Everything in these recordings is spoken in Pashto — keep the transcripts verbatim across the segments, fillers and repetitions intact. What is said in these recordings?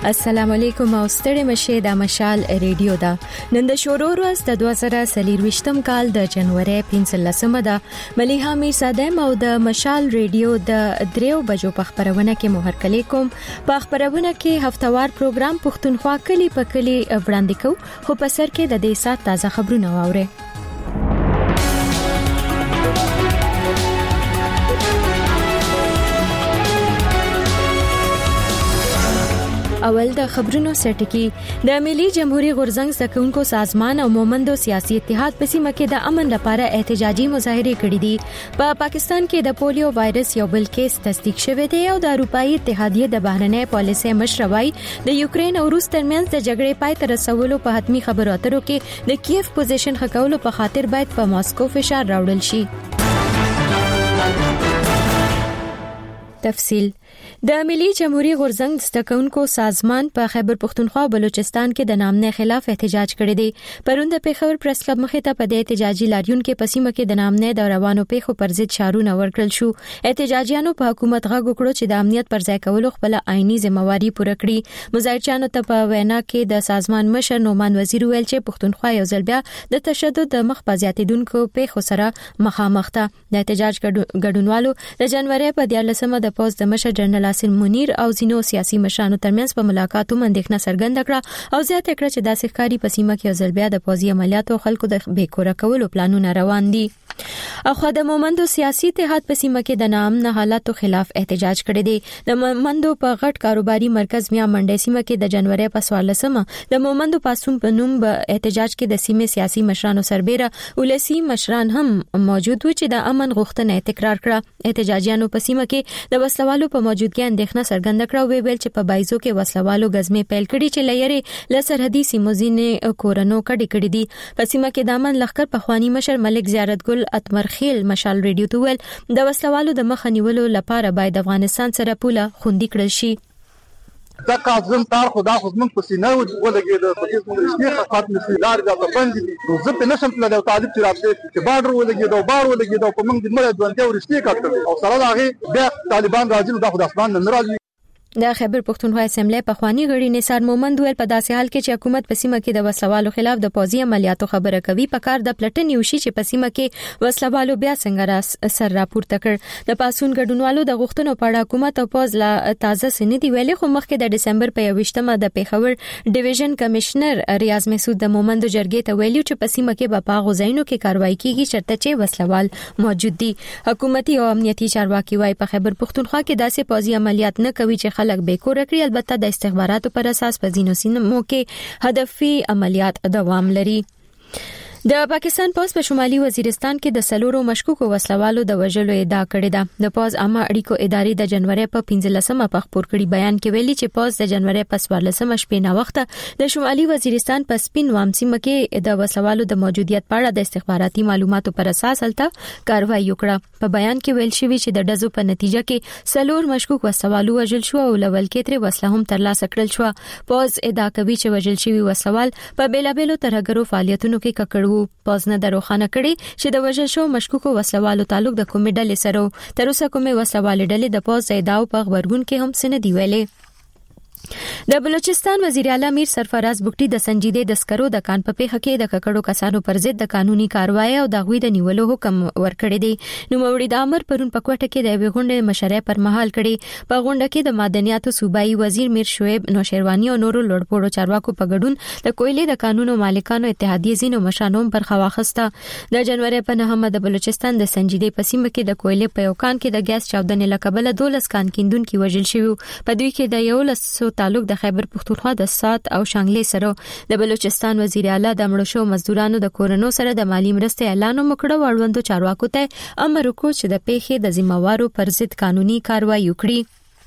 السلام علیکم او ستړي مشه د مشال ریډیو دا نن د شورو ورځ د دوه زره څلرويشتم کال د جنوري پنځلسمه ده مليها میر صادم او د مشال ریډیو د دریو بجو په خبرونه کې مهر کلی کوم په خبرونه کې هفتوار پروګرام پښتونخوا کلی په کلی وړاندې کو خو په سر کې د دې سات تازه خبرونه واوري. اول د خبرونو سرټکی د ملي جمهوریت غورزنګ سکونکو سازمان او مومندو سیاسي اتحاد په سیمه کې د امن لپاره احتجاجي مظاهره کړې دي. په پا پاکستان کې د پولیو وایرس یو بل کیس تصدیق شوی دی او د اروپאי اتحادیه د بهرنۍ پالیسۍ مشروي د یوکرين او روس ترمنځ د جګړې پای ته رسولو په حتمی خبرو اترو کې د کیف پوزیشن خکولو په خاطر باید په ماسکو فشار راوړل شي. تفصیل د ملي جمهوریت غورزنګ ستکونکو سازمان په خیبر پښتونخوا او بلوچستان کې د نامنې خلاف احتجاج کړی دی. پروند په خبر پریس کلب مخې ته په د احتجاجي لاریون کې پسیمه کې د نامنې د روانو پیښو پر ضد شعارونه ورکړل شو. احتجاجیانو په حکومت غږ وکړو چې د امنیت پر ځای کولو خپل عیني ځمواري پوره کړي. مظاهرچیانو ته په وینا کې د سازمان مشر نومان وزیر ویل چې پښتونخوا یو ځل بیا د تشدد د مخ په زیاتیدونکو پیښو سره مخامخ ده. د احتجاج ګډونوالو د جنوري په دیارلسمه د پوز د مشر جنرال اسم منیر او زینو سیاسي مشرانو ترمنځ په ملاقاتو اندېښنه څرګنده کړه او زیاته کړه چې داسې ښکاری په سیمه کې ځل بیا د پوځي عملیاتو خلکو د بیکوره کولو پلانونه روان دي. اخو د مومندو سیاسي اتحاد په سیمه کې د نامنه حالاتو خلاف احتجاج کړی دی. د مومندو په غټ کاروباري مرکز میا منډي سیمه کې د جنوري په څوارلسمه د مومندو پاسوم په نوم په احتجاج کې د سیمې سیاسي مشرانو سربېره ولسی مشران هم موجود و چې د امن غوښتنه تکرار کړه. احتجاجیانو په سیمه کې د وسلوالو په موجودګۍ اندېښنه څرګنده کړه او ویل چې په بایزو کې وسلوالو غزمې پیل کړي چې لېري له سرحدي سیمو ځینې کورونو کډې کړې دي. په سیمه کې د امن لښکر په خواني مشر ملک زیارت ګل اتمرخیل مشال ریډیو ته ویل د وسلوالو د مخ نیولو لپاره باید افغانستان سره پوله خوندي کړل شي. دا کاظم تار خدا خدمت په سینه ولګي د پولیس مدرسې خدمت نشي لار دا بند دي زه په نشم تل د طالب چې راځي چې بارډر ولګي دا بار ولګي دا په موږ د مړ ژوند ته ورشتي کړل او سره هغه بیا طالبان راځي دا خدای اسمان نه راځي. د خیبر پښتونخوا اسمبلی په خواني غړي نثار مومند ویل په داسې حال کې چې حکومت په سیمه کې د وسلوالو خلاف د پوځي عملیاتو خبره کوي په کار د پلټن یو شي چې په سیمه کې وسلوالو بیا څنګه راس سر راپورته کړ. د پاسون ګډونوالو د غوښتنو په اړه حکومت او پوز لا تازه سندې ویلې خو مخکې د دسمبر په یوویشتمه د پیښور ډیویژن کمشنر ریاض مسعود د مومند جرګې ته ویلو چې په سیمه کې به په غوځینو کې کاروایی کیږي چرته چې وسلوال موجود دي. حکومتي او امنیتي چارواکي وايي په خیبر پښتونخوا کې داسې پوځي عملیات نه کوي چې خلک بیکور کړي. البته د استخباراتو پر اساس په ځینو سیمو کې هدفي عملیات دوام لري. د پاکستان پوز په شمالي وزیرستان کې د سلورو مشکوکو وسلوالو د وژلو ادعا کړې ده. د پوز عامه اړیکو ادارې د جنوري په پنځلسمه په خبر کړي بیان کې ویلي چې پوز د جنوري په څوارلسمه شپې نه وخت د شمالي وزیرستان په سپین وامسیمه کې د وسلوالو د موجودیت په اړه د استخباراتي معلوماتو پر اساس هلته کاروایی وکړه. په بیان کې ویل شوی چې د ډزو په نتیجه کې سلور مشکوک وسلوالو وژل شو او لول کې تر وسله هم ترلاسه کړل شو. پوز ادعا کوي چې وژل شوی وسلوال په بیلابېلو ترهګرو فعالیتونو کې ککړ وو. پوز نه دروخانه کړي چې د وژل شو مشکوکو وسلوالو تعلق د کومې ډلې سره تر اوسه کومې وسلوالې ډلې د پوز ادعاو په خبرګون کې هم څه نه دی ویلي. د بلوچستان وزیر اعلی میر سرفراز بوکټي د سنجیده د سکرو د کان په پیښه کې د ککړو کسانو پر ضد د قانوني کاروایی او د غوي د نیولو حکم ورکړی دی. نو موري د امر پرون په کوټه کې د غونډې مشره پر مهال کړي. په غونډه کې د معدنیاتو صوبایي وزیر میر شعیب نوشیروانی او نورو لوړپوړو چارواکو په ګډون د کویلې د قانونو مالکانو اتحادیې زینو مشانوم پر خواخسته. د جنوري په نهمه د بلوچستان د سنجیده په سیمه کې د کویلې په یو کان کې د ګیس چاودنې لقبله دولس کان کیندونکو وژل شوی. په دوی کې د یو لسو تعلق د خیبر پښتونخوا د سات او شانګلې سره. د بلوچستان وزیر اعلی د مړو شو مزدورانو د کورونو سره د مالی مرستې اعلان وکړ او اړوندو چارواکو ته امر وکړ چې د پیښې د ذمہوارو پر ضد قانوني کاروایی وکړي.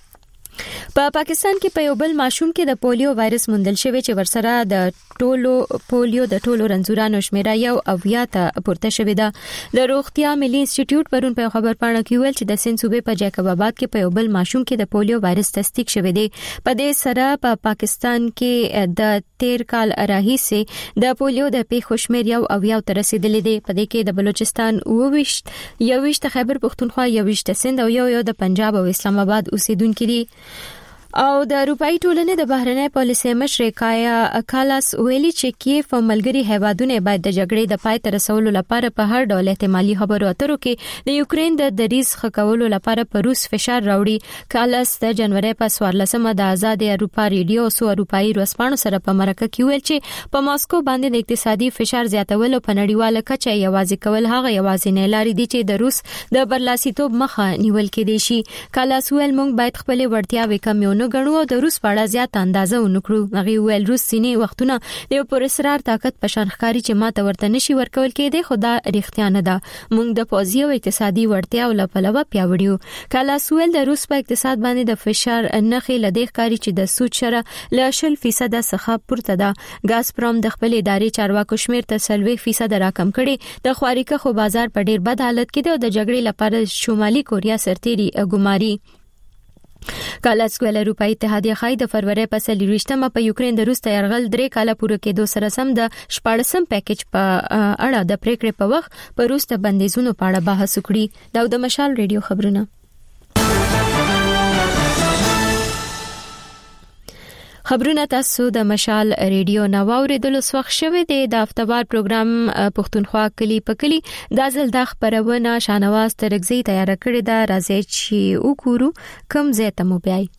په پا پاکستان کې په یو بل ماشوم کې د پولیو وایرس موندل شوی چې ورسره د ټولو پولیو د ټولو رنځورانو شمیره یو اویا ته پورته شوې ده. د روغتیا ملي انسټیټیوټ پرون په خبر پاڼه کې ویل چې د سند صوبې په جیکب آباد کې په یو بل ماشوم کې د پولیو وایرس تصدیق شوی دی. په دې سره په پا پاکستان کې د تیر کال راهیسې د پولیو د پیښو شمیر یو اویا ته رسیدلی دی. په دې کې د بلوچستان اوويشت یوويشت خیبر پښتونخوا یوويشت سند او یو یو د پنجاب او اسلام آباد اوسیدونکو دي. او د اروپאי ټولنې د بهرنۍ پالیسۍ مشر کایا کالاس ویلي چې کیف او ملګری هیوادونه باید د جګړې د پای ته رسولو لپاره په هر ډول احتمالي خبرو اترو کې د یوکرين د دریز خکولو لپاره په روس فشار راوړي. کالاس د جنوري په څوارلسمه د آزاد اروپا ریډیو سو اروپאי رسپانو سره په مرکه کې ویل چې په ماسکو باندې د اقتصادي فشار زیاتولو په نړیواله کچه یوازې کول هغه یوازې نه لاري دي چې د روس د برلاسیتوب مخه نیول کېدي شي. کالاس ویل موږ باید خپل وړتیاوې کمیو نو غنو او د روس په اړه زیات اندازه ونکړو. هغه ویل روس سینې وختونه د پر اصرار طاقت په شان ښکاری چې ماته ورته نشي ورکول کېده، خدا اړتیا نه ده. موږ د پوځي او اقتصادي وړتیا او لپاره پیاوړیو. کالاس ویل د روس په اقتصاد باندې د فشار نخې لدې ښکاری چې د سود شره ل شل فیصد څخه پورته ده. غازپروم د خپل ادارې چارواکو شمیر ته سلوي فیصد راکم کړي. د خواريکه خو بازار په ډیر بد حالت کې ده او د جګړې لپاره شمالي کوریا سرتيري ګماري. کالاس ویل اروپאי اتحادیه خای د فروری په سلیریشتمه په یوکرين د روس تیارغل درې کاله پوره کېدو سره سم د شپږم پیکیج په اړه د پریکړې په وخت په روس ته بندیزونو په اړه بحث وکړي. دا د مشال ریډیو خبرونه. خبرونه تاسو د مشال ریډیو نواوریدلو سوخ شوه د افتوار پروګرام پښتونخوا کلی په کلی د ځل د خبرونه شانواز ترغزي تیار کړی دا راځي چې وګورو کوم ځای ته مو بیاي.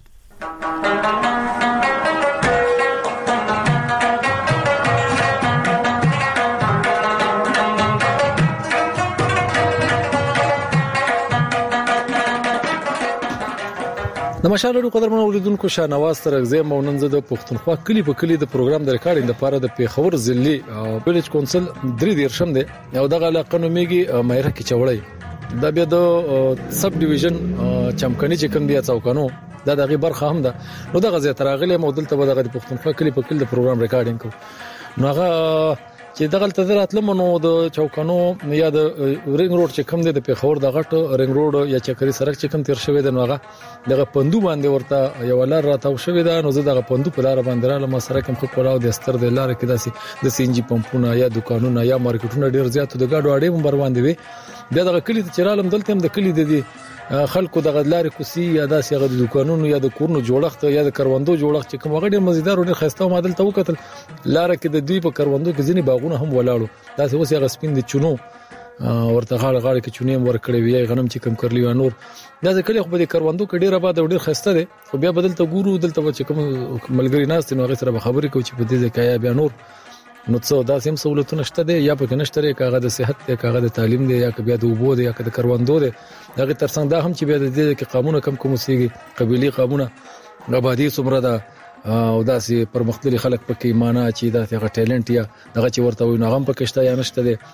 د مشالو قدرمن اوریدونکو شانواز ترغزي موننزه د پښتونخوا کلی په کلی د پروګرام د ریکارډینګ لپاره د پیښور ضلعي ویلیج کونسل درې دیرشم دی او دغه علاقه نوميږي مایره کې چوړی. دا بیا د سب ډیویژن چمکني چې کوم دی څوکانو دا دغه برخه هم ده. نو دغه زه ترغله مودل ته دغه د پښتونخوا کلی په کلی د پروګرام ریکارډینګ کو نو هغه چې دغه تدرات لمنو د چوکانو یا د رینګ روډ چې کوم دی د پیښور د غټ رینګ روډ یا چکري سړک چې کوم تیر شوی دی نو هغه دغه پندو باندې ورته یو لار راتاو شوی دی. نو زه دغه پندو په لار باندې را لمه سره کوم خو کولاو د استر د لار کې داسي د سینجی پمپونه یا دکانونه یا مارکیټونه ډیر زیات د گاډو اړې هم بر باندې وي. بیا دغه کلی ته چرالم دلته هم د کلی د دي خلکو دغه لارې کوسي یا داسې هغه د دکانونو یا د کورونو جوړښت یا د کروندو جوړښت چې کوم هغه ډیر مزیدار او ډیر خسته ماډل ته وکتل. لار کې د دوی په کروندو کې ځینی باغونه هم ولاړو. داسې اوس هغه سپین د چونو ورته غاړه غاړه کې چونې ور کړې وی غنم چې کم کړلی و نور دا ځکه خو په کروندو کې ډیر آباد او ډیر خسته دي. خو بیا بدل ته ګورو دلته چې کوم ملګری ناس نو هغه سره خبرې کوي چې په دې ځای کې بیا نور نو څو داسې هم سہولتونه شته دي یا په کې نشته کاغه د صحت دی کاغه د تعلیم دی یا بیا د وبو دی یا د کروندو دی. دغه ترڅنګ دا هم چې بیا د دې کې قانون کم کوم سیږي قبيلي قانون آبادی څومره ده او داسې پر مختلف خلک پکې معنی چې دا هغه ټیلنت یا دغه چې ورته وي نو هم پکې شته یا نشته دي.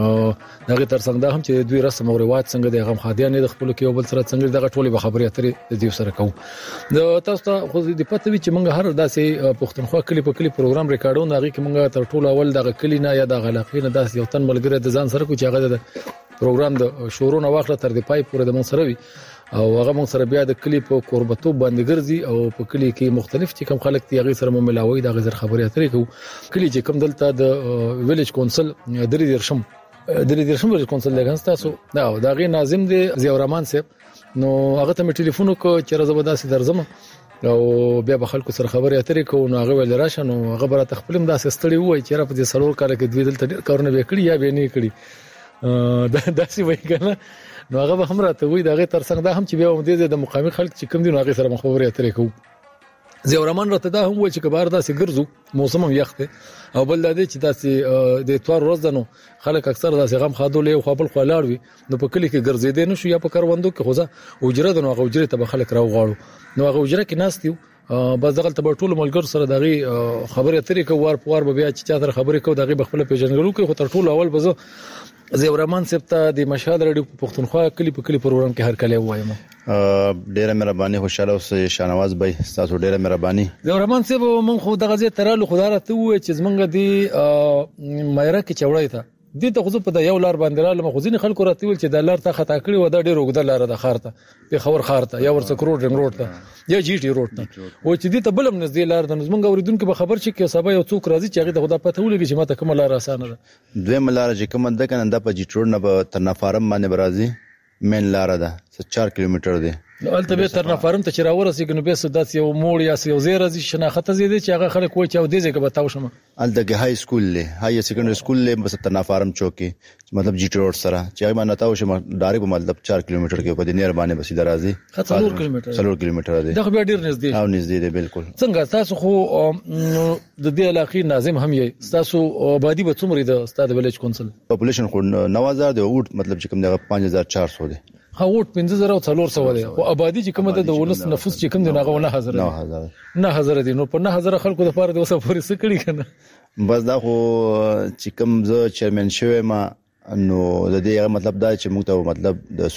دغه ترڅنګ دا هم چې دوی رسم او رواج څنګه د غم خادیان د خپل کې یو بل سره څنګه دغه ټولې به خبرې اترې د دې سره کوو. د تاسو ته خو د پته وی چې موږ هر داسې پښتونخوا کلی په کلی پروګرام ریکارډو نه هغه کې موږ تر ټولو اول دغه کلی نه یا د غلاقې نه داسې یو تن ملګری د ځان سره کو چې هغه د پروګرام د شروع نه واخله تر دې پای پورې د مون سره وي او هغه مون سره بیا د کلی په قربتو باندې ګرځي او په کلی کې مختلف چې کوم خلک دی هغه سره مو ملاوي د غزر خبرې اترې کوو. کلی چې کوم دلته د ویلیج کونسل درې دیرشم درې دیرشم ویلیج کونسل لګان تاسو دا دا غي ناظم دی ضیاء الرحمن صاحب نو هغه ته ټلیفون کو چې راځه داسې درځم او بیا به خلکو سره خبرې اترې کوو. نو هغه ول راشه نو هغه بره تخپلم داسې ستړي وای چې را په دې سلور کال کې دوی دلته ډیر کارونه وکړي یا به نه کړی دا داسې وای کنه. نو هغه به هم راته وای دا غي ترڅنګ دا هم چې بیا هم د مقامي خلک چې کوم دي نو هغه سره خبرې اترې کوو. ضیاء الرحمن راته دا هم وای چې کبار داسې ګرځو موسم هم یخ دی او بل دا دی چې داسې د اتوار ورځ ده نو خلک اکثر داسې غم خادولې او خپل خلاړ وي نو په کلی کې ګرځېدې نو شو یا په کروندو کې خوځه اجره ده نو هغه اجره ته خلک راو غواړو. نو هغه اجره کې ناس دیو بس دغه ته ټول ملګر سره دغه خبرې اترې کوو وار په وار به بیا چې چا سره خبرې کوو دغه بخپل پیژنګلو کې خو تر ټولو اول به ضیاء الرحمن صاحب ته د مشهد رادیو پښتونخوا کلی په کلی پروګرام کې هر کله وایم. ډیره مهرباني خوشاله اوس شانواز بھائی تاسو ډیره مهرباني. ضیاء الرحمن صاحب مونږ خو دغه ځای ترالو خدای ته وای چې زمونږ دی مایره کې چوړی ته دې ته خو په د یو لار باندې را لمه خو ځینې خلکو راته ویل چې د لار ته خطا کړی و دا ډېر وګړه لار د خار ته په خبر خار ته یا ورڅ کروڑ رنګ روډ ته یا جی ټي روډ ته و چې دې ته بلم نږدې لار د زمونږ اوریدونکو به خبر شي کې سبا یو څوک راځي چې هغه د خدا پته ولګي چې ماته کومه لار اسانه ده. دوی ملار چې کوم د کنه د په جی ټي روډ نه په ترنافارم باندې برازي مین لار ده څه چار کیلومتر ده نو الته به تر نفرم ته چې راورسېږي نو به سدات یو موړ یا یو زیره ځي شناخته زیاده چې هغه خلک وایي چې او دې ځای کې به تاو شم الته های سکول له های سیکنډری سکول له بس تر نفرم چوکي مطلب جی ټی روډ سره چې هغه نه تاو شم ډایرک مطلب چار کیلومتر کې په دې نیر باندې بس درازي څلور کیلومتر څلور کیلومتر دی دا به ډیر نږدې او نږدې دی بالکل څنګه تاسو خو د دې علاقې ناظم هم یې تاسو آبادی به څومره ده ستاسو ویلیج کونسل پاپولیشن خو نو هزار دی او مطلب چې کوم دی پنځه هزار چار سو دی ها وټ پنځه زره او څلور سو دی او آبادی چې کومه ده د ولس نفوس چې کوم دی هغه نه هزار نه هزار نه هزار دی نو په نه هزار خلکو د پاره د وسه پورې سکړي کنه بس دا خو چې کوم زه چیرمن شوی ما نو د دې مطلب دا چې موږ ته مطلب د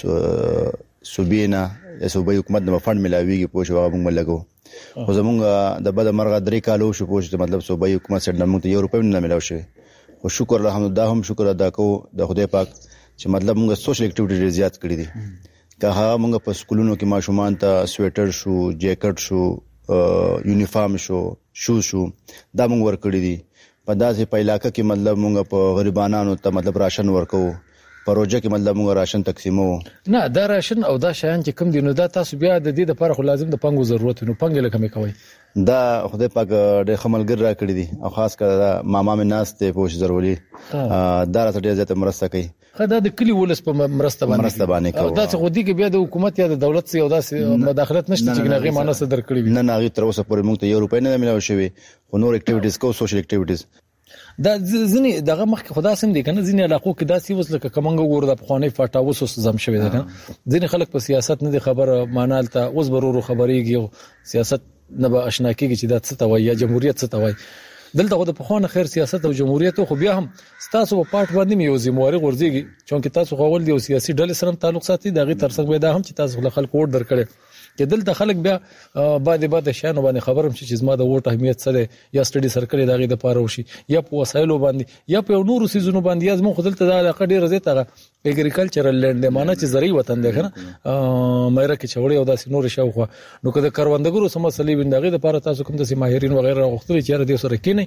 صوبینا صوبې حکومت د فند ملاویږي پوه شو هغه موږ لګو خو زمونږ د بد مرغه درې کالو شو پوه شو مطلب صوبې حکومت سره موږ ته یو روپۍ نه ملاو شي او شکر الحمدلله هم شکر ادا کوو د خدای پاک چې مطلب موږ سوشل اکټیویټي زیات کړې دي که هغه موږ په سکولونو کې ماشومان ته سویټر شو جیکټ شو یونیفارم شو شوز شو دا موږ ورکړې دي په داسې په علاقې کې مطلب موږ په غریبانو ته مطلب راشن ورکو پروژه کې مطلب موږ راشن تقسیمو نه دا راشن او دا شیان چې کوم دي نو دا تاسو بیا د دې لپاره خو لازم د پنګو ضرورت نو پنګ لکه مې کوي دا خدای پاک د خملګر را کړی دي او خاص کر ماما مې ناس ته پوښ ضروري دا راته ډیر زیات مرسته کوي خدای د کلی ولس په مرسته باندې مرسته باندې کوي دا څه غوډي کې بیا د حکومت یا د دولت سي او داسې مداخلت نشته چې هغه مانه صدر کړی وي نه نه هغه تر اوسه پورې موږ ته یو روپۍ نه ملو شوی خو نور اکټیویټیز کو سوشل اکټیویټیز دا ځنی دغه مخ خدا سم دي کنه ځنی علاقو کې داسې وسله کومنګ ګور د پخوانی فاټاوس زم شوی ده کنه ځنی خلک په سیاست نه دي خبر مانالته اوس برورو خبريږي او سیاست نه به آشنا کیږي چې دا څه توای یا جمهوریت څه توای دلته خو د پخوانه خیر سیاست او جمهوریت خو بیا هم تاسو په پارت باندې یو ذمہواری ورځيږي چې تاسو خو ول دی سیاسي ډلې سره تعلق ساتي دغه ترڅنګ به دا هم چې تاسو خلک ووټ درکړي چې دلته خلک بیا بعد بعد شان باندې خبرم چې زما د ووټ اهمیت سره یا سټډي سرکل دغه د پاره وشي یا په وسایلو باندې یا په نورو سيزونو باندې یا زموږ خپل ته د علاقه ډیره زیاته اګریکلچرل لند معنی چې زرعي وطن دی کنه مېره کې چوړې او داسې نور شاوخه نو کله کروندګرو سم مسلې وندغه د پاره تاسو کوم د ماهرین وغیرہ غوښتل چې د سره کینی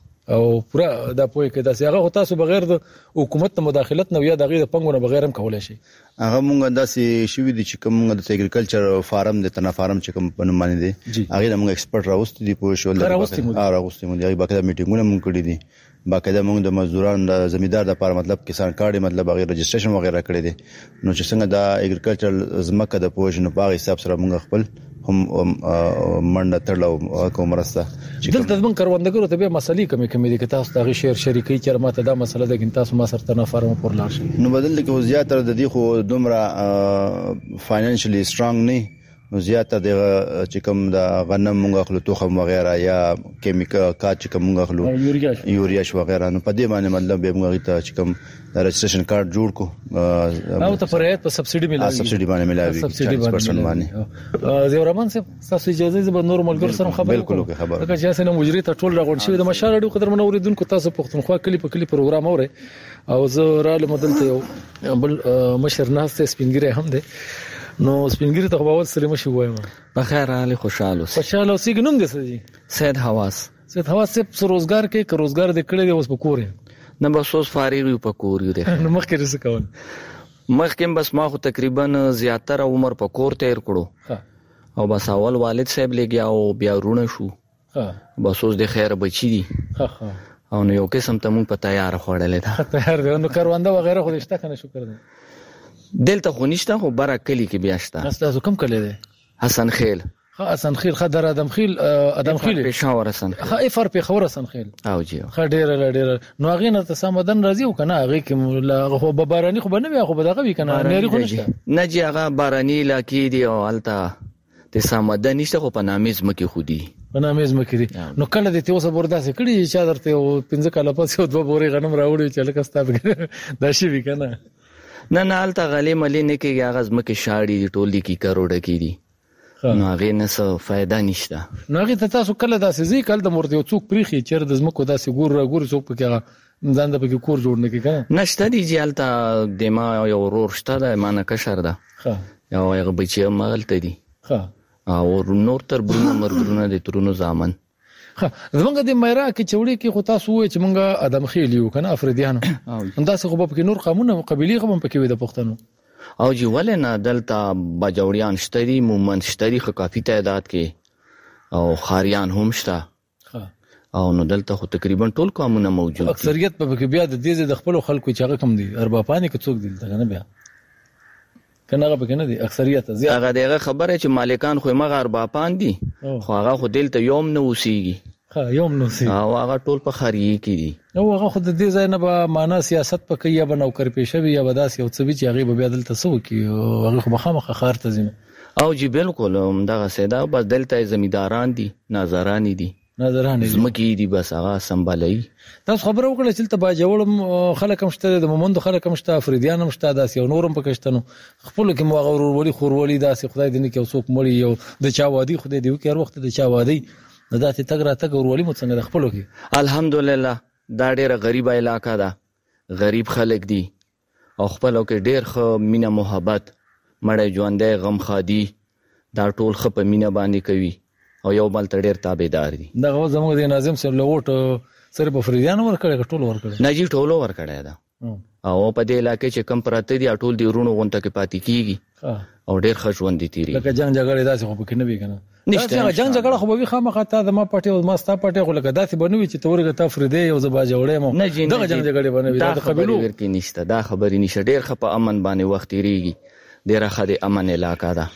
او پورا دا پوهه کې دا هغه تاسو بغیر د حکومت مداخلت نه یا دغه د پنګونو بغیر هم کولای شي هغه مونږ داسې شوې دي چې کوم د اګریکلچر فارم د تنا فارم چې کوم په نوم باندې دي هغه موږ ایکسپرت راوستي دي په شول راوستي موږ هغه باقاعده میټینګونه مونږ کړی دي باقاعده موږ د مزدوران د زمیندار د لپاره مطلب کسان کارت مطلب هغه رجسټریشن وغیرہ کړی دي نو چې څنګه د اګریکلچر زمکه د پوجنو په حساب سره موږ خپل هم منډه تړلو کوم راسته چې دلته موږ کروندګرو ته به مسلې کمی کمی دي که تاسو دغه شیر شریکي چې ماته دا مسله ده چې تاسو ما سره نه فارم پر لاړ شئ نو بدل کې زیاتره د دې خو دومره فاینانشلی سترونګ نه نو زیاته د چې کوم د غنم موږ خلو توخم وغیرہ یا کیمیکل کا چې کوم موږ خلو یوریا شو وغیرہ نو په دې باندې مطلب به موږ ته چې کوم د رجسټریشن کارت جوړ کو او ته پرایت په سبسيډي ملایي سبسيډي باندې ملایي سبسيډي باندې زیورمان صاحب تاسو اجازه زه به نور ملګر سره خبرې بالکل خبر دا چې اسنه مجری ته ټول راغون شوی د مشال اړو قدر منور دونکو تاسو پښتونخوا کلی په کلی پروګرام اوري او زه را لمدلته یو بل مشر ناس ته سپینګری هم ده نو سپینګری ته خو سلام شي وایم په خیر علي خوشاله خوشاله اوسې ګنوم دي سړي سید حواس سید حواس څه روزګار کې که روزګار د کړي دی اوس په کور نه بس اوس فارغ یو په کور یو دی نو مخکې رس کول مخکې بس ما خو تقریبا زیاتره عمر په کور تیر کړو او بس اول والد صاحب لګیا او بیا رونه شو ها بس اوس د خیر بچی دي ها ها او نو یو قسم ته مونږ په تیار خوړلې ده تیار دی نو کارونده وغیرہ خو دشته کنه شکر دی دلته خو نشته خو برا کلی کې بیا شته تاسو کوم کلی دی حسن خیل ها حسن خیل خدر ادم خیل ادم خیل پېښور حسن ها افر پېښور حسن خیل او جی خډیر لډیر نو هغه نه تسامدن راځي او کنه هغه کې خو بارانی خو بنوي خو بدغه وی کنه نری خو نشته نه جی هغه بارانی علاقې دی او التا تسامدن نشته خو په نامیز مکه خودي په نامیز مکه دي نو کله دې ته اوس برداسه کړي چې درته او پنځه کاله پس یو دوه بوري غنم راوړي چې لکه ستاب دا شي وی کنه نه نه الته غلي ملي نه کېږي هغه زمکه شاړي ټولي کی کروڑه کی دي نو هغه نه څه فائدہ نشته نو هغه تاسو کله داسې ځي کله د مرته څوک پریخي چیر د زمکو داسې ګور را ګور څوک پکې ځان د پکې کور جوړ نه کی کنه نشته دي چې الته د ما یو ورور شته د مانه کشر ده ها یو هغه بچي مغلته دي ها او نور تر برونه مرګرونه د ترونو ځامن ها زمونږ د مېرا کې چوړې کې خو تاسو وې چې مونږه ادم خېل یو کنه افریدیانو انداسه خو په کې نور قانون او قبيلي خو په کې وې د پښتنو او جی ولې نه دلته باجوړیان شته دي، مومن شته دي خو کافي تعداد کې، او خاریان هم شته او نو دلته خو تقریبا ټول قومونه موجود دي. اکثریت په کې بیا د دې د خپل خلکو چې هغه کم دي اربابانی کې څوک دي دغه نه بیا کنه هغه پکې نه دي اکثریت زیات. هغه دغه خبره چې مالکان خو مغه اربابان دي خو هغه خو دلته یوم نه اوسېږي. ها یوم نه اوسېږي او هغه ټول په خاریه کې دي. نو هغه خو د دې ځای نه به معنا سیاست پکې یا به نوکر پیشه وي یا به داس یو څه وي چې هغه به بیا دلته سو کې هغه خو مخامخ خار ته ځي. او جی بالکل دغه سیدا بس دلته زمیداران دي، ناظران دي، ناظران زمکی دي، بس هغه سمبالای. تاسو خبره وکړه چې تل با جوړم خلک هم شته، د مومند خلک هم شته، افریدیان هم شته، داس یو نورم پکشتنو خپل کې مو غور ولی خورولي داس خدای دې نه کې اوسوک مړی یو د چا وادي خدای دې وکړ وخت د چا وادي د داتې تګ را تګ ورولي مو څنګه د خپلو کې. الحمدلله دا ډیره غریبه علاقه ده، غریب خلک دي او خپلو کې ډیر ښه مینه محبت، مړی ژوندی غم خادي، دا ټول ښه په مینه باندې کوي او یو بل ته ډیر تابعدار دي. دغه زموږ د ناظم صاحب له ووټ سره په فریدیانو ورکړی ټول ورکړی نه جی ټولو ورکړی ده او په دې علاقې چې کم پراته دي ټول دی ورونو غونټه کې پاتې کیږي او ډیر ښه ژوند دي تیری. لکه جنگ جګړه داسې خو پکې نه وي کنه نشته جنگ جګړه خو به خامخا ته د ما پټي او ما ستا پټي خو لکه داسې بنوي چې تورګه ته فریدی او زبا جوړې مو دغه جنگ جګړه بنوي د قبيلو ورکی نشته. دا خبرې نشه ډیر ښه په امن باندې وخت تیریږي، ډیر ښه د امن علاقه ده.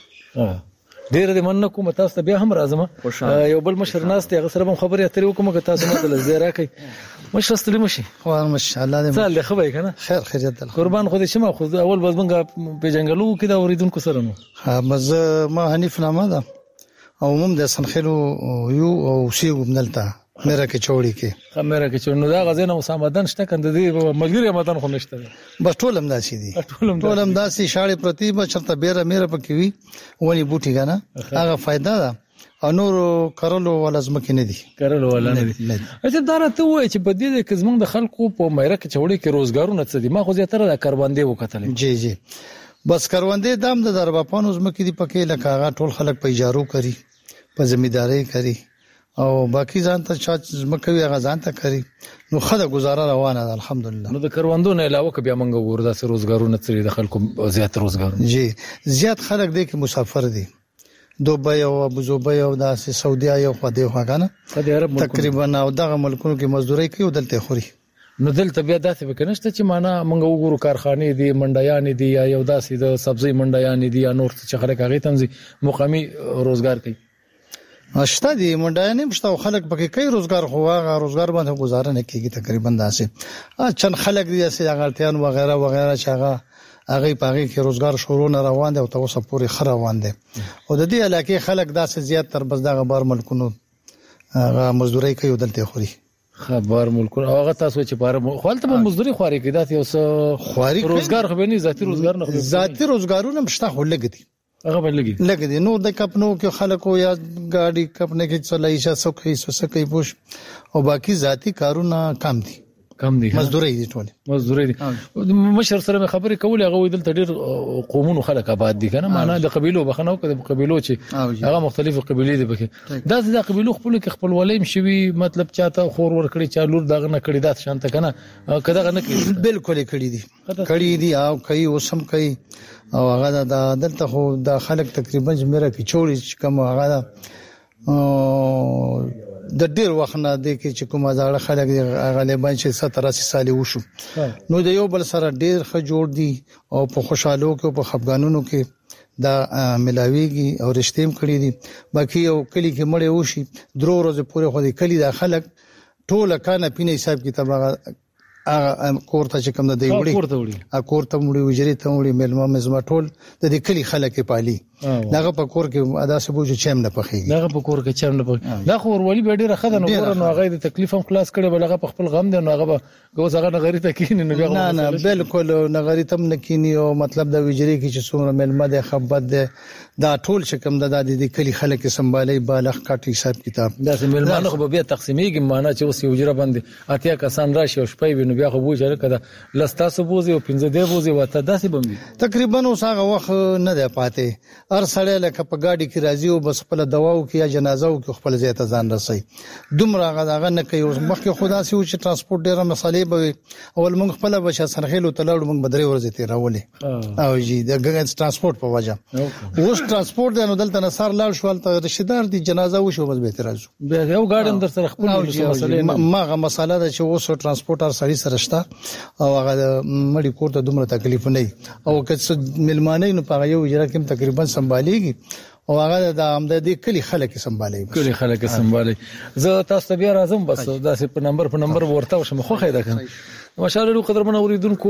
ډیر دې من کوم تاسو بیا هم راځم یو بل مشر ناس ته سره هم خبرې اترې وکم که تاسو مته زه راکې مشر ستړي مشي خو مش الله دې سال خو به کنه خیر خیریت قربان خو دې شمه خو اول بس منګه په جنگلو کې دا اوریدونکو سره نو ها مزه ما حنیف نامه ده او موږ د سنخلو یو او سی وبنلتا میرا کې چوڑی کې میرا کې چوڑ نو دا غزنه مسامدن شته کنده دې ملګری مدن خو نشته بس ټول هم داسي دي ټول هم داسي شاړې پرتی به چرته بیره میرا پکې وي ونی بوټي غنا هغه فائدہ ده او نور کارلو ولا زمکه نه دي کارلو ولا نه دي. اته دا راته وای چې په دې کې زمونږ د خلکو په میرا کې چوڑی کې روزګارونه څه دي. ما خو زیاتره د کاروباندې وکتل جی جی بس کاروباندې دام د درباپانو زمکه دي پکې لکه هغه ټول خلک په اجارو کوي، په زمینداری کوي او باقی ځان ته چې زمکه وی هغه ځان ته کوي، نو خدای گزاره روانه ده الحمدلله. نو د کاروباندو نه علاوه ک بیا منګه وردا سره روزګارونه څه د خلکو زیات روزګار جی زیات خلک دي کې مسافر دي، دوبۍ او ابوظبي او داسې سعودي او خو دې هغه تقریبا او دغه ملکونو کې مزدوري کوي او دلته خوري. نو دلته بیا داسې وکنهشته چې معنا موږ وګورو کارخانه دي، منډیان دي یا یو داسې د سبزی منډیان دي یا نور څه خلک هغه تمزي مقامي روزګار کوي. اشته دي منډیان هم شته خلک پکې کوي روزګار، خو هغه روزګار باندې گزاره نه کوي تقریبا داسې اچن خلک دي چې هغه تیان وغیرہ وغیرہ چې هغه هغه پاره کې روزګار شروع نه روان دي او تاسو پوری خره روان دي او د دې علاقې خلک داسې زیات تر بس دغه بار ملکونو هغه مزدوري کوي دلته خوري. خبر ملکونو هغه تاسو چې پاره خپل ته مزدوري خوري کې داسې اوس خوري روزګار خو به نه ذاتی روزګار نه ذاتی روزګارونه مشته خو لګدي هغه بلګي لګدي نو د کپنو کې خلکو یا ګاډي کپنه کې چلای شي سو کوي سو کوي پوش او باقی ذاتی کارونه کم دي کم دي مزدوري دي ټول مزدوري دي. مشر سره خبرې کولې هغه ویل ته ډېر قومونو خلک آباد دي کنه معنا د قبيلو بخنو کده قبيلو چې هغه مختلفو قبيلې دي بکه دا د قبيلو خپل کې خپل ولیم شوی مطلب چاته خور ور کړی چا لور دغه نه کړی دا شانته کنه کده نه کړی بالکل کړی دي کړی دي او کوي وسم کوي او هغه د دلته خو د خلک تقریبا جمهوریت کې چوړي کوم هغه د ډیر وخت نه د کې چې کومه ځاړه خلک غالبا چې ستر سال وشو نو د یو بل سره ډیر ښه جوړ دي او په خوشاله کې په خفګانونو کې دا ملاويږي او رښتیم کړی دي. باقي یو کلی کې مړ وشي درو ورځې پورې خو د کلی د خلک ټول کانه پینې حساب کتاب ا کورته چې کوم د دی وړي ا کورته وړي وجري ته وړي ملما مزما ټول د دې کلی خلک پالي داغه په کور کې ادا سبوج چم نه پخېږي داغه په کور کې چم نه پخېږي دا خو ورولي به ډیره خدای نو ګور نو هغه د تکلیف هم خلاص کړي بلغه په خپل غم دی نو هغه غوس هغه نغری ته کینی نو نه نه بالکل نغری تم نه کینی او مطلب د وجري کې چې څومره ملما د خبرت ده دا ټول شکم د د کلی خلک سمبالي بالغ کټ حساب کتاب دا ملما خو به تقسیمېږي معنا چې اوس یو جره باندې اتیا کسان راشي او شپې بیا خو وایي چې کدا لستاسو بوزي او پنځه دی بوزي وته داسې بموي تقریبا اوس هغه وخت نه دی پاتې هر سړی لکه په گاډي کې راځي او بس خپل دواو کې یا جنازه او کې خپل ځای ته ځان رسي دومره هغه نه کوي اوس مخکې خدا سي چې ترانسپورت ډیره مسالې به اول موږ خپل بچا سرخیلو تلاړو موږ بدري ورځ ته راولې او جی د ترانسپورت په وجه اوس ترانسپورت د نو دلته نصر لاړ شو ته رشدار دي جنازه وشو بس به ترازو بیا یو گاډي اندر سره خپل مسالې ماغه مساله د چې اوس ترانسپورټر سړی سره شته او هغه مړی کوړه دومره تکلیف نه او که ملمانه نو په یو اجرا کې تقریبا سمباليږي او هغه د آمدادي کلی خلک سمبالي کلی خلک سمبالي زه تاسو ته بیا راځم بس داسې په نمبر په نمبر ورته وشم خو خیدا کنه ماشاءالله قدرمن اوریدونکو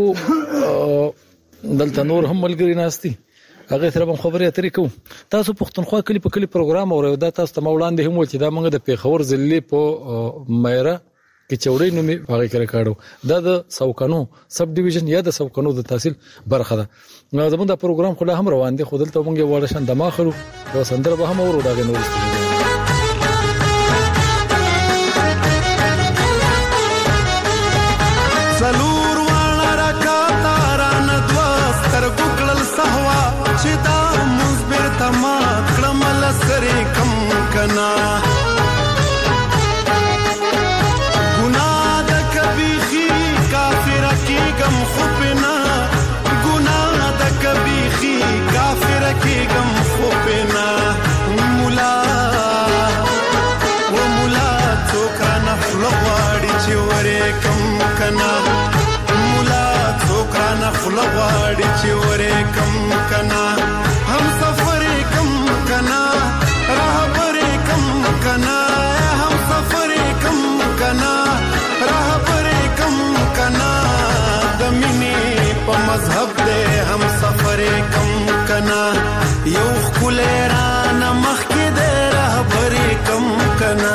دلته نور هم ملګری ناشتي هغه سره هم خبرې اترې کوم تاسو پښتونخوا کلی په کلی پروګرام او دا تاسو ته وړاندې هم ولچې دا موږ د پیښور ضلع په مایره کې چوړې نومي هغه کې ریکارډو دا د سوکانو سب ډیویژن یا د سوکانو د تحصیل برخه ده نو زموږ د پروګرام خو لا هم روان دي خو دلته موږ وړه شان د ماخرو او سندره به هم ورو دا غنور سلور وانا رکاتا ران دوستر ګکړل سهوا چې دا مزبر تما کړمل سره کم کنا ګناه د کبيخي کافر کی غم خوبنا ګناه د کبيخي کافر کی غم خوبنا مولا و مولا څوک نه فلواړي چې ورې کم کنا مولا څوک نه فلواړي چې ورې کم کنا هم سفر کم کنا راهبر کم کنا هم سفر کم کنا راهبر کم کنا د مینې په مذهب دې هم سفر کم کنا یو خلران مخ کې دې راهبر کم کنا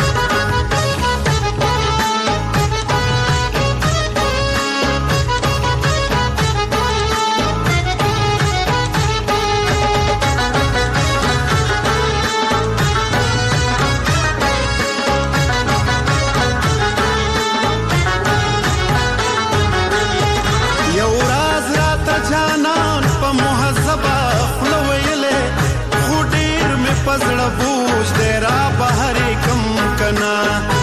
پزړه بوج دې را بهر کم کنا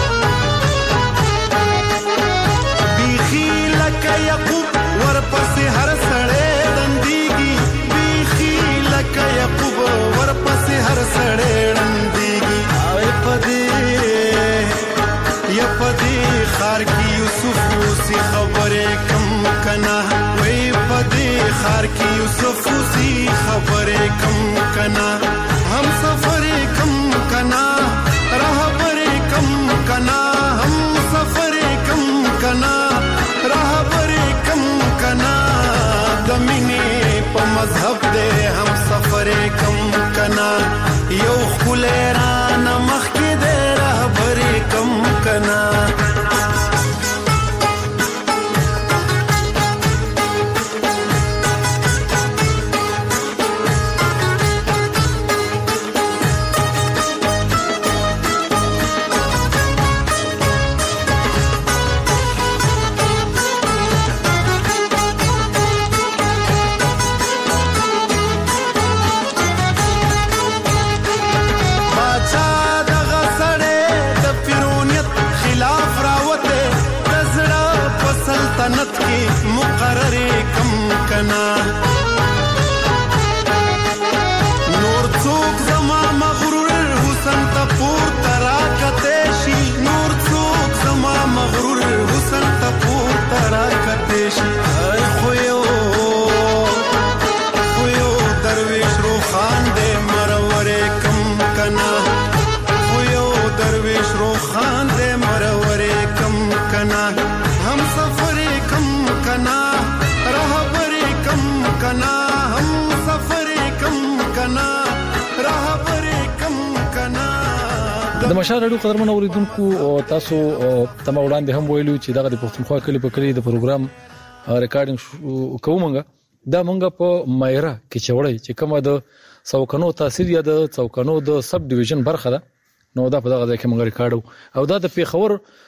بیخي لکه یعقوب ورپسې هر سړی دندېږي بیخي لکه یعقوب ورپسې هر سړی دندېږي او پدې یا پدې خار کې یوسف اوسې خبرې کم کنا وې پدې خار کې یوسف اوسې خبرې کم کنا हम सफर कम कना राहबर कम कना हम सफर कम कना राहबर कम कना दमिने प मजहब दे हम सफर कम कना यो खुलेरान मख के दे राहबर कम कना مقرر کم کنا نور څوک زما مغرور حسن ته پور ترا کته شي نور څوک زما مغرور حسن ته پور ترا کته شي خو یو خو یو درویش روخان دې مرور کم کنا خو یو درویش روخان دې مرور کم کنا हम सफर कम कना राहबर कम कना हम सफर कम कना राहबर कम कना د مشاهده قدرمن اوریدونکو تاسو تم وړاندې هم ویلو چې دغه د پښتونخوا کلی په کلی د پروګرام ریکارډینګ کومنګ دا مونږ په مایره کې چوړی چې کومه د سوکانو تحصیل یا د سوکانو د سب ډیویژن برخه ده نو دا په دغه ځای کې مونږ ریکارډو او دا د پیښور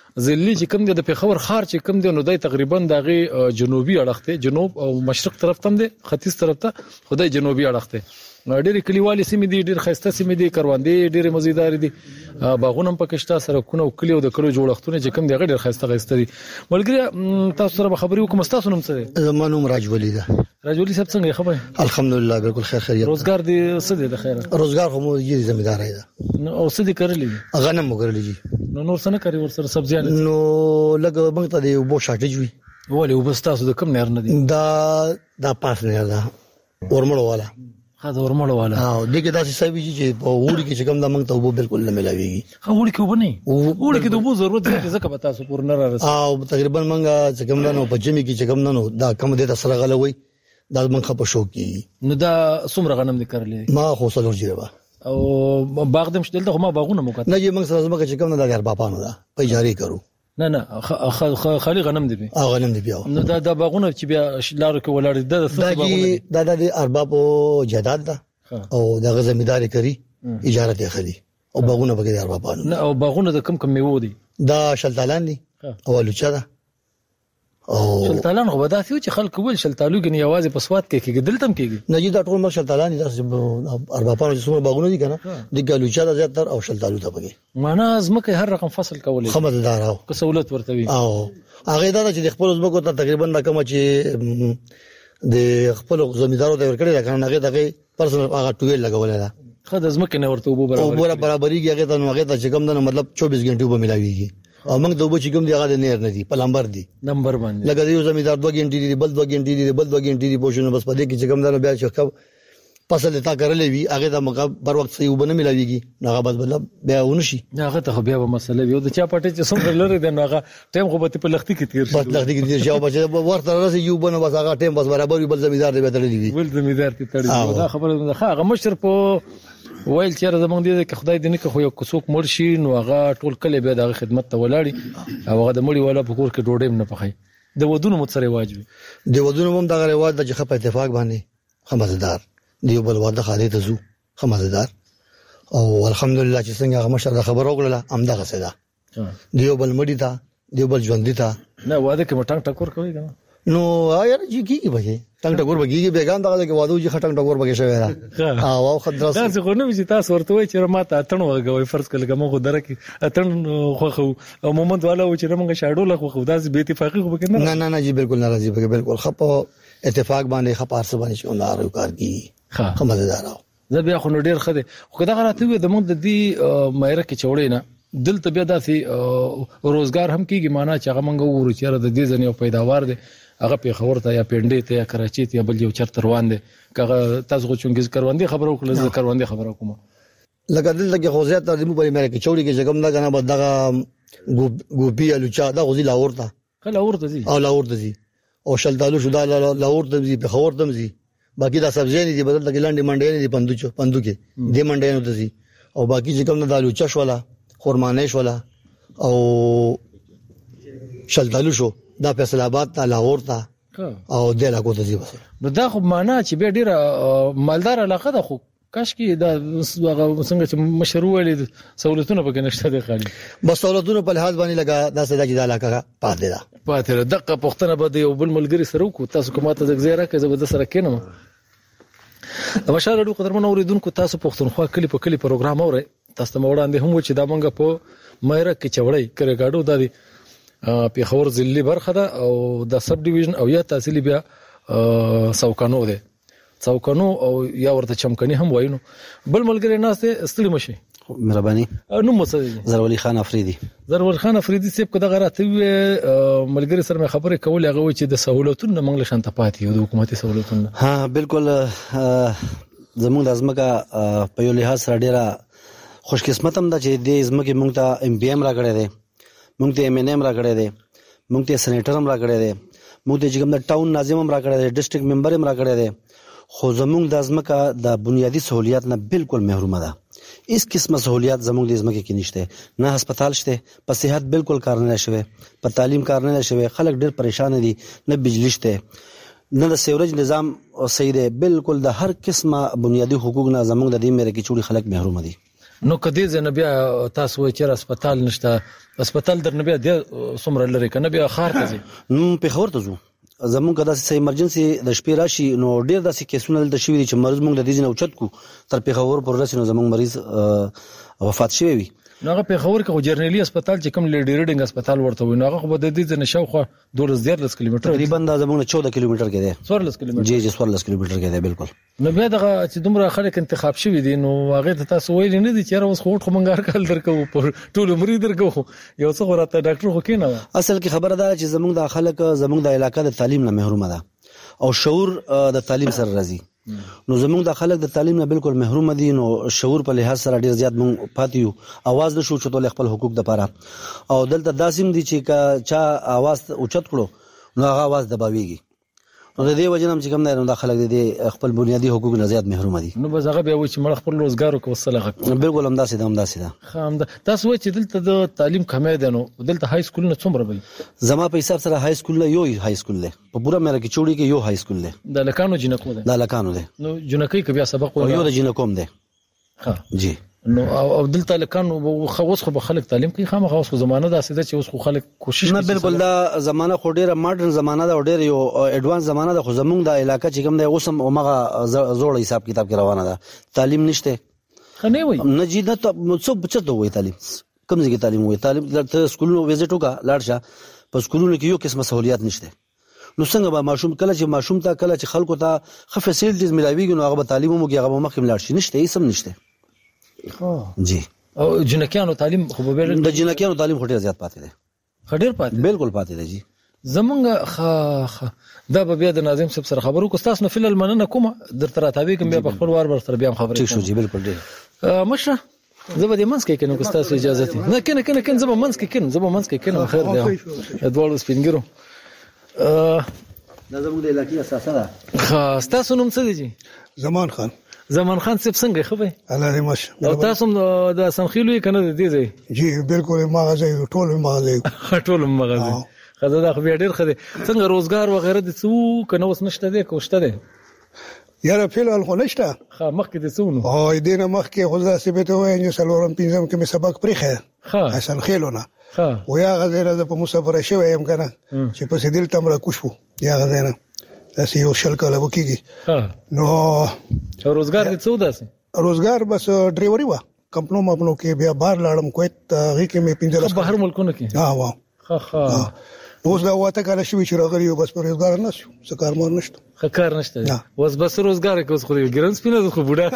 زلی چې کوم د پیښور خار چې کوم دی نو دای تقریبا دغه جنوبي اړخ ته جنوب او مشرق طرف ته دی ختیځ طرف ته خدای جنوبي اړخ ته ډېر کلیوالي سیمې دي ډېر خسته سیمې دي کروندې ډېر مزیدار دي باغونه پکشتا سرکونه او کلیو د کلو جوړښتونه چې کوم دی ډېر خسته خسته دي ملګری تاسو سره خبرې وکم تاسو نوم څه دی زمانوم راجولي ده راجولي صاحب څنګه خبره الحمدلله بالکل خیر خیریت روزګار دي څه دی د خیر روزګار خو مو یی زمیدار دی او څه دي کړلې غنم وګرلې جی نو نور څه نه کوي ورسره سبزیان نو لګ موږ ته دی وبو شارټیج وی ولې وبستاسو د کوم نهر نه دي دا دا پاس نه ده ورمړو والا خاطر ورمړو والا ها دغه داسې سوي چې په وړي کې چې کوم د موږ ته وبو بالکل نه ملاويږي ها وړي کې وبني وړي کې د وبو ضرورت دی ځکه به تاسو پور نه راځي او تقریبا موږ چې کوم نو په جمی کې چې کوم نو دا کم دې تاسو غلوي دا موږ په شو کې نو دا څومره غنم دي کړلې ما خو سلور جيبه او باغ دم شتل ته ما باغونه مو کړ نه یې موږ سره زما چې کوم نه دا غیر باپانو دا په جاری کرو نه نه خالي غنم دی اه غنم دی بیا نو دا د باغونه چې بیا لارو کې ولاړ د څه باغونه دا د ارباب او جداد ده او د غزمیداري کوي اجاره ته خلی او باغونه بګي اربابانو نه او باغونه د کم کم میوه دي دا شلتالان دي او لوچا ده او شلتالان غو بدات یو چې خلک ول شلتالو کې نیوازې په سواد کې کې دلتم کېږي نه دا ټول مر شلتالان دي اربابانو چې څومره باغونه دي کنه د ګلوچا ده زیاتره او شلتالو ته بګي معنا ازمکه هر رقم فصل کولې خمددار او که سہولت ورته وي او هغه دا چې خپل ازمکو ته تقریبا دا کوم چې د خپل زمیدارو د ورکړي دا کنه هغه دغه پرسنل هغه ټویل لګولای دا خد ازمکه نه ورته وبو برابر او برابرۍ هغه ته هغه ته چې کوم نه مطلب چوبیس غنټې وب ملاويږي او موږ د وبو چې کوم دی هغه د نیر نه دی په لمبر دی نمبر باندې لکه یو زمیدار دوه غنټې دی بل دوه غنټې دی بل دوه غنټې دی پوښتنه بس پدې کې چې کوم نه بیا چې فصل تا کړلې وی هغه د مقام بر وخت صحیح وبنه ملاويږي هغه بس مطلب بیا ونشي هغه ته بیا به مسله وي د چا پټه چې څومره لري د هغه ټیم خو به په لختي کې تیر شي په لختي کې تیر شي او بچ ورته راځي یو بنه بس هغه ټیم بس برابر بل زمیدار دی بدلې وي بل زمیدار ته تړي دا خبره ده هغه مشر په ویل چې زمونږ دي چې خدای دې نه که خو یو کوڅوک مرشي نو هغه ټول کله به د خدمت ته ولاړی او هغه د مړي والا په کور کې ډوډۍ نه پخای د ودونو متصري واجب دی ودونو هم د رواج د چې په اتفاق باندې خمسدار دیو بل واده خاله ته زو خمسدار او الحمدلله چې څنګه هغه مشر خبر وکړه ام دغه سدا دیو بل مړی تا دیو بل ژوند دي تا نه واده کې مټنګ ټکور کوي کنه نو یار جی کیږي به ټنګ ټکور بګیږي بیگان دغه کې وادو چې خټنګ ټکور بګی شوی دا او خدرس دا څه غو نه چې تاسو ورته وای چې ما ته اتن وګوي فرض کله کوم خو درکې اتن خو خو او مومند والا و چې موږ شاډو له خو داس به اتفاقی خو بکنه نه نه نه جی بالکل ناراضي به بالکل خپ اتفاق باندې خپار څه باندې شو نه راو کار کی ها مزدار زه بیا خو ډیر خده خو دا غراته وي د موږ د دې مایره کې چوړې نه دلته بیا داسې روزګار هم کیږي معنا چې هغه منګو ورو چې د دې ځنې پیداوار دي هغه په خبر ته یا پنډې ته یا کراچي ته یا بل یو چرته روان دي کغه تاسو غو چونګز کروندې خبرو کړل زه کروندې خبرو کوم لکه دلته کې خو زیات ترجمه په مې کې چوړي کې جګم دا کنه بدغه ګوپی الوچا دا غوځي لاور ته کله لاور ته زی او لاور ته زی او شلدالو شو دا لاور ته زی په خبر ته زی باقي دا سبزی نه دي بدل د ګلاندې منډې نه دي پندوچو پندو کې دې منډې نه ته زی او باقي چې کوم نه دالو چش ولا خورمانه شولا او شلدالو شو دا فیصل آباد ته لاهور ته او د علاقو ته ځي نو دا خو معنا چې به ډیره مالدار علاقه ده خو کاش کې دا څنګه چې مشروع ولې سہولتونه پکې نشته دي خالي بس سہولتونه په لحاظ باندې لگا دا سدا چې د علاقه پاتې ده پاتې ده دغه پښتنه به یو بل ملګری سره کو تاسو کومه ته زیاره کې زبر سره کینم د مشاله قدرمن اوریدونکو تاسو پښتونخوا کلی په کلی پروګرام اوري تاسو ته وړاندې هم چې دا مونږ په مایره کې چوړی کړه گاډو د په خور ځلې برخه ده او د سب ډیویژن او یا تحصیلي بیا څوکانو ده څوکانو او یا ورته چمکني هم وایو بل ملګری ناسته استلی مشي مهرباني نو مڅ زرولي خان افریدي زرولي خان افریدي سیب کده غراته ملګری سره خبره کول هغه چې د سہولتونو منګل شانت پاتې د حکومتي سہولتونو ها بالکل زموږ د ازمکه په یو لحاظ سره ډیره خوش قسمت هم ده چې د ازمکه مونږ ته ام بي ام را کړی دی مونږ ته ام ان ام را کړی دی مونږ ته سېنیټر هم را کړی دی مونږ ته چې کوم د ټاون ناظم هم را کړی دی ډیسټریکټ ممبر هم را کړی دی خو زموږ د ازمکه د بنیادی سہولیات نه بالکل محرومه ده اس قسمه سہولیات زموږ د ازمکه کې نشته نه هسپتال شته په صحت بالکل کار نه شوی په تعلیم کار نه شوی خلک ډېر پریشان دي نه بجلی شته نه د سیورج نظام صحیح دی بالکل د هر قسمه بنیادی حقوق نه زموږ د دې مېره کې چوړي خلک محروم دي نو کدی زنه بیا تاسو وایي چې هسپتال نشته، هسپتال در نه بیا د څومره لري کنه بیا خار ته ځي؟ نو په خبر ته ځو زمونږ کدا سي ایمرجنسي د شپې راشي نو ډیر داسې کیسونه د شوی دي چې مرز مونږ د دې نه اوچت کو تر په خبر پر رسنو زمونږ مریض وفات شوی وي. نو هغه په خبر کې جرنیلی هسپتال چې کوم لیډی ریډینګ هسپتال ورته وي نو هغه خو د دې نه شاوخوا دولس دیارلس کیلومتر تقریبا د زمونږ چودہ کیلومتر کې دی. څوارلس کیلومتر جی جی څوارلس کیلومتر کې دی بالکل. نو بیا دغه چې دومره خلک انتخاب شوی دي نو هغه ته تاسو ویل نه دي چې اوس خو ټول منګار کال درکو په ټول مریض درکو یو څه ورته ډاکټر خو کینه. اصل کې خبره ده چې زمونږ د خلک زمونږ د علاقې د تعلیم نه محروم ده او شعور د تعلیم سره راځي. نو زمونږ د خلک د تعلیم نه بالکل محروم دي نو شعور په لحاظ سره ډیر زیات مونږ پاتیو आवाज نشو چتول خپل حقوق د پاره او دلته داسیم دي چې چا आवाज اوچت کړو نو هغه आवाज دباویږي. نو د دې وجنم چې کوم نه د خلک د خپل بنیادی حقوق نه زیات محروم دي. نو بس هغه بیا و چې مړ خپل روزګار او وسله بالکل هم داسې ده هم داسې ده. خام ده تاسو و چې دلته د تعلیم کمه ده نو دلته های سکول نه څومره وي؟ زما په حساب سره های سکول یو های سکول له په پورا مېره کې چوڑی کې یو های سکول له د لکانو جنکو ده. د لکانو ده. نو جنکې کې بیا سبق و یو د جنکوم ده. ها جی. نو او دلته لکانو خوس خو به خلک تعلیم کوي خامخا اوس زمانه داسې ده چې اوس خو خلک کوشش نه بالکل دا زمانه خو ډیره ماډرن زمانه ده او ډیره یو اډوانس زمانه ده خو زمونږ د علاقې چې کوم دی اوس هم هغه زوړ حساب کتاب کې روانه ده. تعلیم نشته خنه وي نه جی نه څه بچته وي تعلیم کوم ځای کې تعلیم وي تعلیم د سکولونو ویزټ وکا لاړ شه په سکولونو کې یو قسمه سہولیات نشته. نو څنګه به ماشوم کله چې ماشوم ته کله چې خلکو ته خو فیسیلیټیز ملاويږي نو هغه تعلیم مو کې هغه مخکې ملاړ شي نشته هیڅ هم نشته. ها جی. او جنکیانو تعلیم خو به د جنکیانو تعلیم خو ډیر زیات پاتې دی. خډیر پاتې بالکل پاتې دی جی. زمونږ خ دا به بیا د ناظم صاحب سره خبرو کو تاسو نه فلل مننه کوم در تر تابع کوم بیا په خپل وار بر سره بیا خبرې ٹھیک شو جی بالکل ډیر مشه زبر دې منځ کې کنه کو تاسو اجازه ته نه کنه کنه کنه زبر منځ کې کنه زبر منځ کې کنه خیر دی ادوارد سپینګرو دا زموږ د علاقې اساسه ده. خاص تاسو نوم څه دی؟ زمان خان. زمان خان صاحب څنګه خو به الله دې مش او تاسو د سنخیلو کنه دې دی؟ جی بالکل مغازه ټول مغازه ټول مغازه خزه دا خو ډیر خده څنګه روزګار وغیرہ د څو کنه اوس نشته دی کوشته دی یاره فعل خو نشته خا مخکې د څونو او دې نه مخکې خو ځا سیبته وای چې سلورم پنځم کې مې سبق پرې خه حسن خیلونه ها ویا غزره د په مسافر شوی يم کنه چې په سیدل تمره کوشو یا غزره تاسو یو شل کاله وکیږي ها نو روزګار دې څو داسې روزګار بس ډرایوري وا کمپنو مپنو کې بیا بار لاړم کویت هغه کې مې پنځه بهر ملکونو کې ها وا ها ها اوس دا واته کله شوی چې راغلی یو بس پر روزګار نه شو څه کار مور نشته ښه کار نشته اوس بس روزګار کې اوس خو ګران سپینه خو بوډا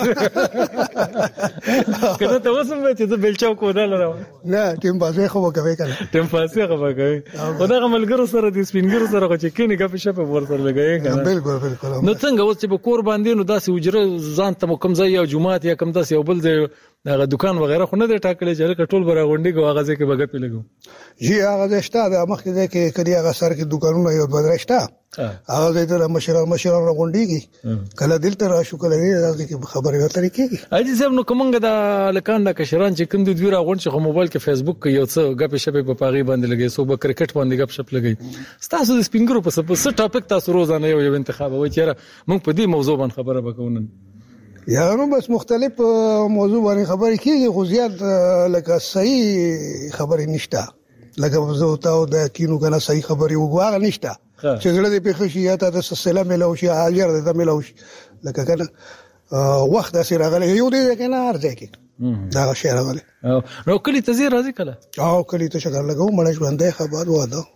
کله ته وسم چې د بلچاو کو نه لرم نه ټیم بازه خو وکوي کنه ټیم پاسه خو وکوي خدای ملګرو سره د سپینګرو سره خو چې کینې غف شپ ورته لګي کنه بالکل بالکل نو څنګه اوس چې په کور باندې نو داسې وجره ځان ته کوم ځای یا جمعات یا کوم داسې یو بل ځای هغه دکان وغیرہ خو نه دی ټاکلې چې لکه ټول برا غونډي کو هغه ځکه بغه پی لګو جی هغه شته د مخکې ده کې کړي هغه سر کې دکانونه یو بدرشته هغه د مشران مشران غونډيږي کله دلته راشو کله دې خبرې وته کېږي اځي زم نو کومنګ د لکان د کشران چې کوم د دوی را غونډ شي موبایل کې فیسبوک کې یو څه غپ شپ په پاغي باندې لګي سو به کرکټ باندې غپ شپ لګي تاسو د سپینګرو په څه ټاپک تاسو روزانه یو یو انتخاب وای چیرې موږ په دې موضوع باندې خبره وکړو یا نو بس مختلف موضوع باندې خبرې کیږي خو زیات لکه صحیح خبرې نشته لکه زه تاسو د کینو کنه صحیح خبرې وګواغه نشته چې زړه دې په خوشیاته د سلسله ملو شي اجر دې ملو شي لکه کنه وخت اسې راغلی یو دې کنه ارځي کې دا شی راغلی نو کلی ته راځي کله او کلی ته شګر لګو مړ ژوندې خبر واده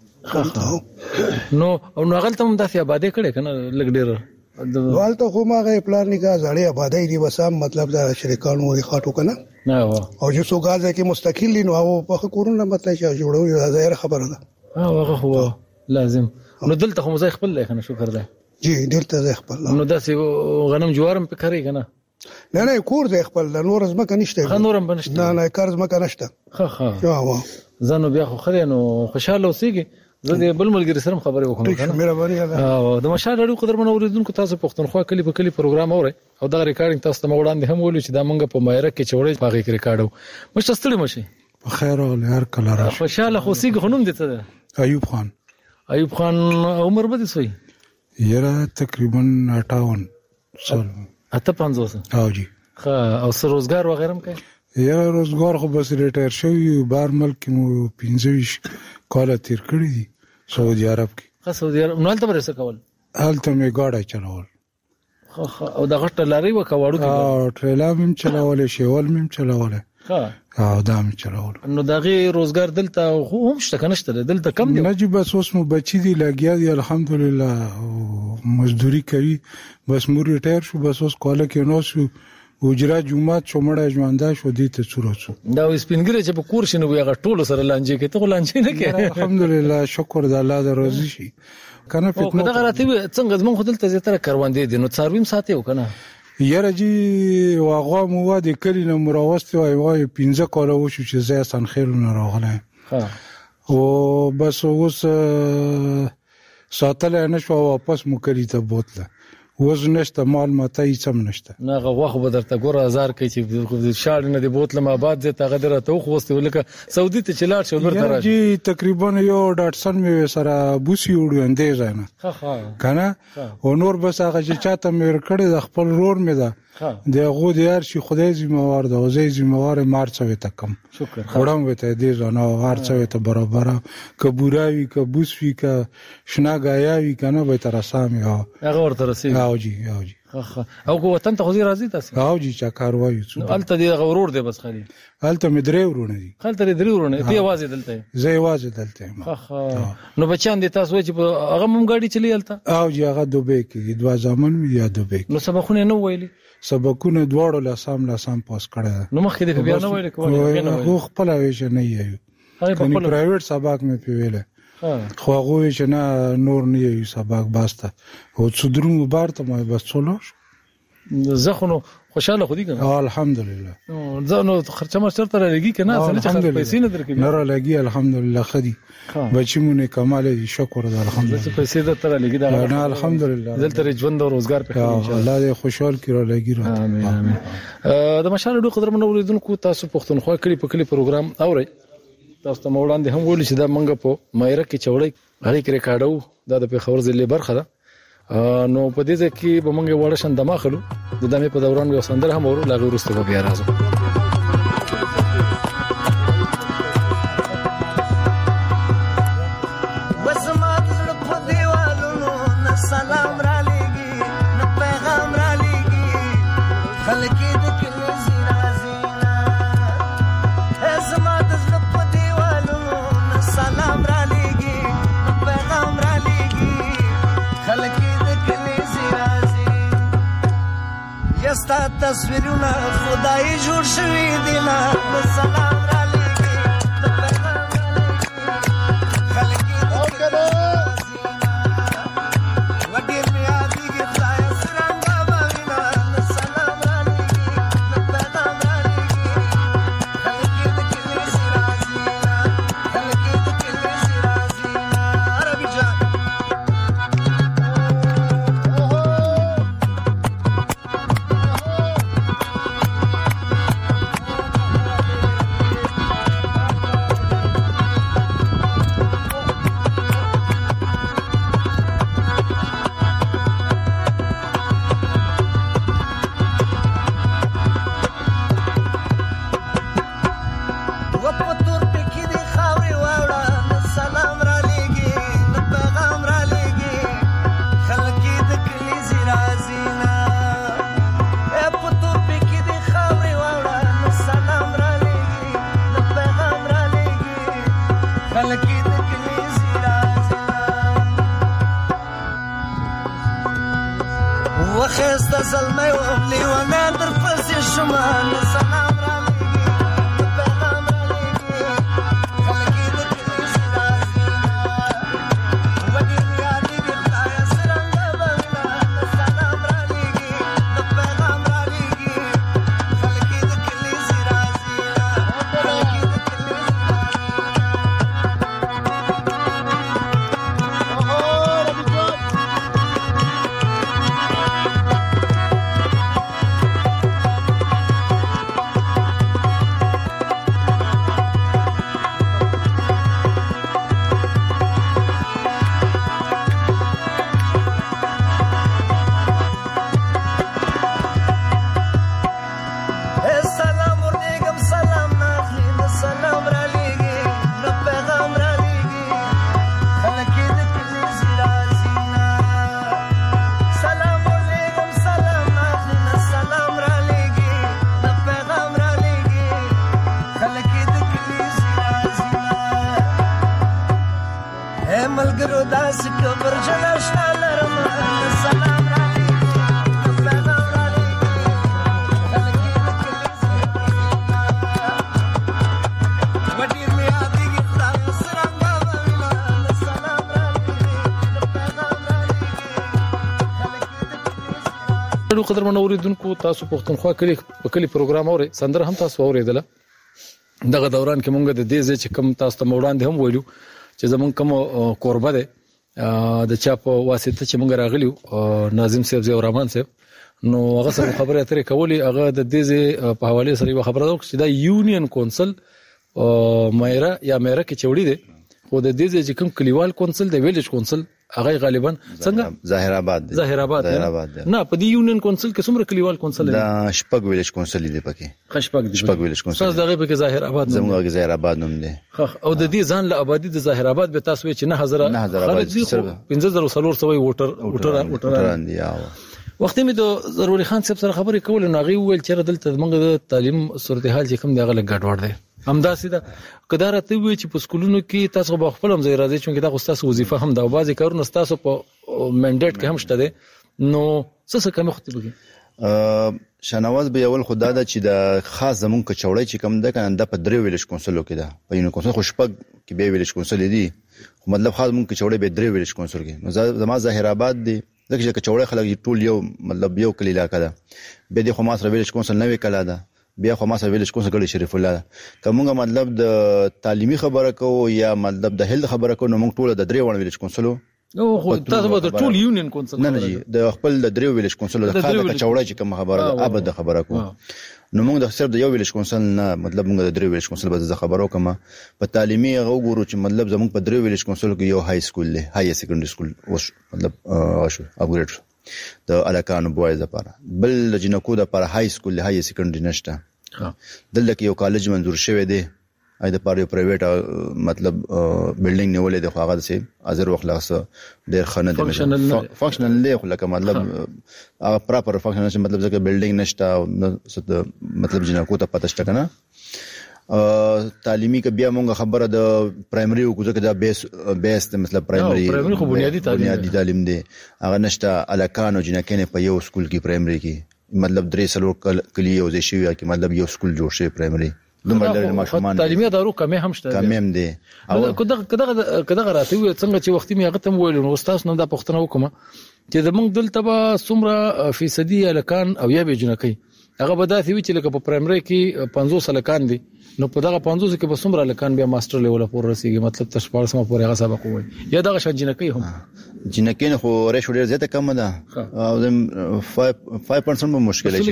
نو نو غلطه هم داسې آبادې کړي کنه لګ ډیر والته خو ماغه پلان نکاح زړې آبادی دی وسام مطلب دا شریکانو دی خاطو کنه نه او چې سوګاځه کې مستقلی نو او په کورونه مطلب چې جوړو ظاهر خبره ده ها هغه خو لازم نو دلته خو مزای خپل لای کنه شکر ده جی دلته خپل نو داسې غنم جوارم په کاری کنه نه نه کور دې خپل نور زما کنيشته نورم بنشته نه نه کار زما کنيشته ها ها وا زنو بیا خو خره نو خوشاله اوسېږي زه دې بل ملګری سره خبرې وکړم کنه مهرباني او د مشال اړو قدر من اوریدونکو تاسو پښتونخوا کلی په کلی پروګرام اوري او دا ریکارډینګ تاسو ته وړاندې هم ویلو چې دا مونږ په مایره کې چوړې پاغي کې ریکارډو مشه ستړي مشي په خیر او هر کله را خوشاله خوسیږي خنوم دي ته ایوب خان ایوب خان عمر به دي سوی یره تقریبا اٹھاون سال اته پنځوس او جی ها او سر روزګار وغیرہ هم کوي یا روزګار خو بس ریټایر شوی بار ملک مو پنځه کال تیر کړی دي سعودي عرب کې. خاص سعودي عرب نو هلته ورسې کول؟ هلته مې ګاډی چلول. او دا غټه لاري وکاوړو کې او ټریلا مم چلول شیول مم چلول. ها او دا مم چلول. نو دغه روزګار دلته خو هم شته کنهشته دلته کم دی. نجيب بس اوس مو بچی دی لګیا دی الحمدلله مزدوري کوي بس مو ریټایر شو بس اوس کاله کې نو شو وجرا جمعه چومړه ژوندای شو دي ته څورڅو. دا سپینګری چې په کور شنو هغه ټولو سره لانجه کې ته لانجه نه کې. الحمدلله شکر د الله د روزي شي کنه په خدای غراتی څنګه زمون خدل ته زیاتره کاروان دي نو څارویم ساتي وکنه یاره جی واغه مو د کلی نو مراوسته وای وای پنځه کاله وشو چې زه سن خیر نه راغله. ها او بس اوس ساتل نه شو واپس مو کلی ته بوتله وز نشته مال ماته هیڅ هم نشته. نه غوخ به درته ګوره هزار کوي چې شاړ نه دی بوتله ما بعد زه ته غدره ته خو واستو لکه سعودي ته چلاړ شو ورته راځي. جی تقریبا یو ډاټسن مې سره بوسي وړو اندې ځنه. ها ها کنه او نور بس هغه چې چاته مې کړی د خپل رور مې ده دغه د هر شي خدای ذمہوار ده او زه ذمہوار مارڅوي ته کم شکر خورم وته دې ځنه هرڅوي ته برابر کبوراوي کبوسوي ک شناګایاوي کنه به تر سامي او هغه ورته رسي. او جی او جی او کو وطن ته خو راځي تاسو؟ او جی چا کاروي څو الته دی غورور دی بس خالي الته مې درې ورونه دي. خالته درې ورونه دی आवाज دلته زه आवाज دلته ها نو بچان دي تاسو چې هغه مم غاډي چلی الته او جی هغه دوبه کې دوا ځامن مې یا دوبه نو سبقونه نه ویلي سبقونه دواړو لاسام لاسام پاس کړه نو مخکې د بیا نه ویل کوم خو خپل ویش نه یو کني پرایویټ سبق مې پیوله خو هغه چې نه نور نه یو سبق باسته او څودرو بارته ما بس څولوش زه خو نو خوشاله خو دي کنه الحمدلله زه نو خرچه ما شرط را لګي کنه څنګه چې پیسې نه درکې نه را لګي الحمدلله خدي بچی مونږه کمال دي شکر ده الحمدلله چې پیسې در تر لګي دا نه الحمدلله دلته ژوند او روزګار په ان شاء الله الله دې خوشحال کړي را لګي امين امين د مشال ډو قدر منو ولیدونکو تاسو پښتونخوا کلی په کلی پروګرام اوري تاسو ته وړاندې هم ویل چې دا منګه په مایره کې چوړی هغه کې ریکارډو دا د پیښور ضلع برخه ده نو په دې ځکه به موږ وړ شند ماخلو د دمه په دوران یو سندر هم ورو لاغه ورسته بیا راځو. ستا تصویرونه خدای جوړ شوی دی نه سلام را لګي د پیغام خلک دې وډیر میا دیږي خدای سرنګ باندې سلام را لګي د پیغام را لګي خلک دې کلی سرازي خلک دې کلی سرازي عربي جان وخسته زلمه و لیوانه در پسې شمان سلام را لګي د پیغام را لګي خلک دې کلی سرازي وډیر یادې دې خدای سرنګ باندې سلام را لګي د پیغام را لګي خلک دې کلی سرازي خلک دې کلی سرازي اے ملګرو داس کبر جلاشنا لرم سلام را نو قدر منو اوریدونکو تاسو پښتونخوا کلی په کلی پروګرام اوري سندره هم تاسو اوریدله دغه دوران کې مونږ د دې ځای چې کم تاسو ته وړاندې هم ویلو چې زمونږ کوم قربه ده د چا په واسطه چې مونږ راغلیو ناظم صاحب زیور رحمان صاحب نو هغه سره خبره اترې کولې هغه د دې ځای په حواله سره خبره ده چې دا یونین کونسل مایرا یا مایرا کې چوړی ده خو د دې ځای چې کوم کلیوال کونسل د ویلیج کونسل هغه غالبا څنګه ظاهر آباد ظاهر آباد نه په دې یونین کونسل کې څومره کلیوال کونسل دا شپږ ویلیج کونسل دي پکې خشپږ دي شپږ ویلیج کونسل تاسو دغه په ظاهر آباد زموږ ظاهر آباد نوم دی او د دې ځان له آبادی د ظاهر آباد به تاسو چې نه هزار خلک دي پنځه زره څلور سوه ووټر ووټر ووټران دي وخت می د ضروري خان صاحب سره خبرې کول نو غي ویل چې دلته موږ د تعلیم صورتحال چې کوم دی هغه لګډوړ دی همداسې دا کدارته وی چې په سکولونو کې تاسو به خپل هم ځای راځي چې دا تاسو وظیفه هم دا بازي کارونه تاسو په منډیټ کې هم شته دي نو څه څه کوم خطر وي شنواز به اول خدای دا چې د خاص زمون کې چوړی چې کوم ده کنه د په درې ویلیج کونسلو کې ده په یو کونسل خو شپږ کې به ویلیج کونسل دي خو مطلب خاص مون کې چوړی به درې ویلیج کونسل کې نو زما ظاهر آباد دي ځکه چې چوړی خلک ټول یو مطلب یو کلی علاقه ده به دي خو ما سره ویلیج کونسل نه وکړه ده بیا خو ما سره ویلیج کونسل ګړي شریف الله کومه مطلب د تعلیمي خبره کو یا مطلب د هیلث خبره کو نو موږ ټول د درې وړ ویلیج کونسلو نو خو تاسو به ټول یونین کونسل نه نه د خپل د درې ویلیج کونسل د خاطر چوړی چې کوم خبره ده ابد خبره کو نو موږ د صرف د یو ویلیج کونسل نه مطلب موږ د درې ویلیج کونسل به د خبرو کوم په تعلیمي غوګورو چې مطلب زموږ په درې ویلیج کونسل کې یو های سکول له های سیکنډري سکول وش مطلب شو اپګریډ د الکانو بوایز لپاره بل جنکو د لپاره های سکول له های سیکنډري نشته دلته کې یو کالج منظور شوی دی اې د پاره پرایویټ مطلب بلډینګ نیولې د خواغه سي ازر وخت لاس ډېر خنه دي فنکشنل لی خو لکه مطلب هغه پراپر فنکشنل مطلب ځکه بلډینګ نشته مطلب جنکو ته پته شته کنه تعلیمي کې بیا مونږ خبره د پرایمري او ځکه دا بیس بیس مطلب پرایمري خو بنیادی تعلیم بنیادی تعلیم دی هغه نشته الکانو جنکه په یو سکول کې پرایمري کې مطلب درې سلو کلی یو ځای شوی چې مطلب یو سکول جوړ شي پرایمري دومره لري ماشومان تعلیمي ادارو کمه هم شته کمه هم دي او کله کله کله راته وي څنګه چې وختي می هغه تم ویل نو استاد نو دا پښتنه وکم چې زمونږ دلته به څومره فیصدي الکان او یا به جنکی هغه به داسې وي چې لکه په پرایمري کې پنځوس الکان دي نو په دغه پنځوس کې به څومره الکان بیا ماستر لیول پورې رسیږي مطلب تشپاړ سم پورې هغه سبق وي یا دغه شان جنکی هم جنکی خو ریشو ډیر زیاته کم ده او خمسه پرسنټ به مشکل شي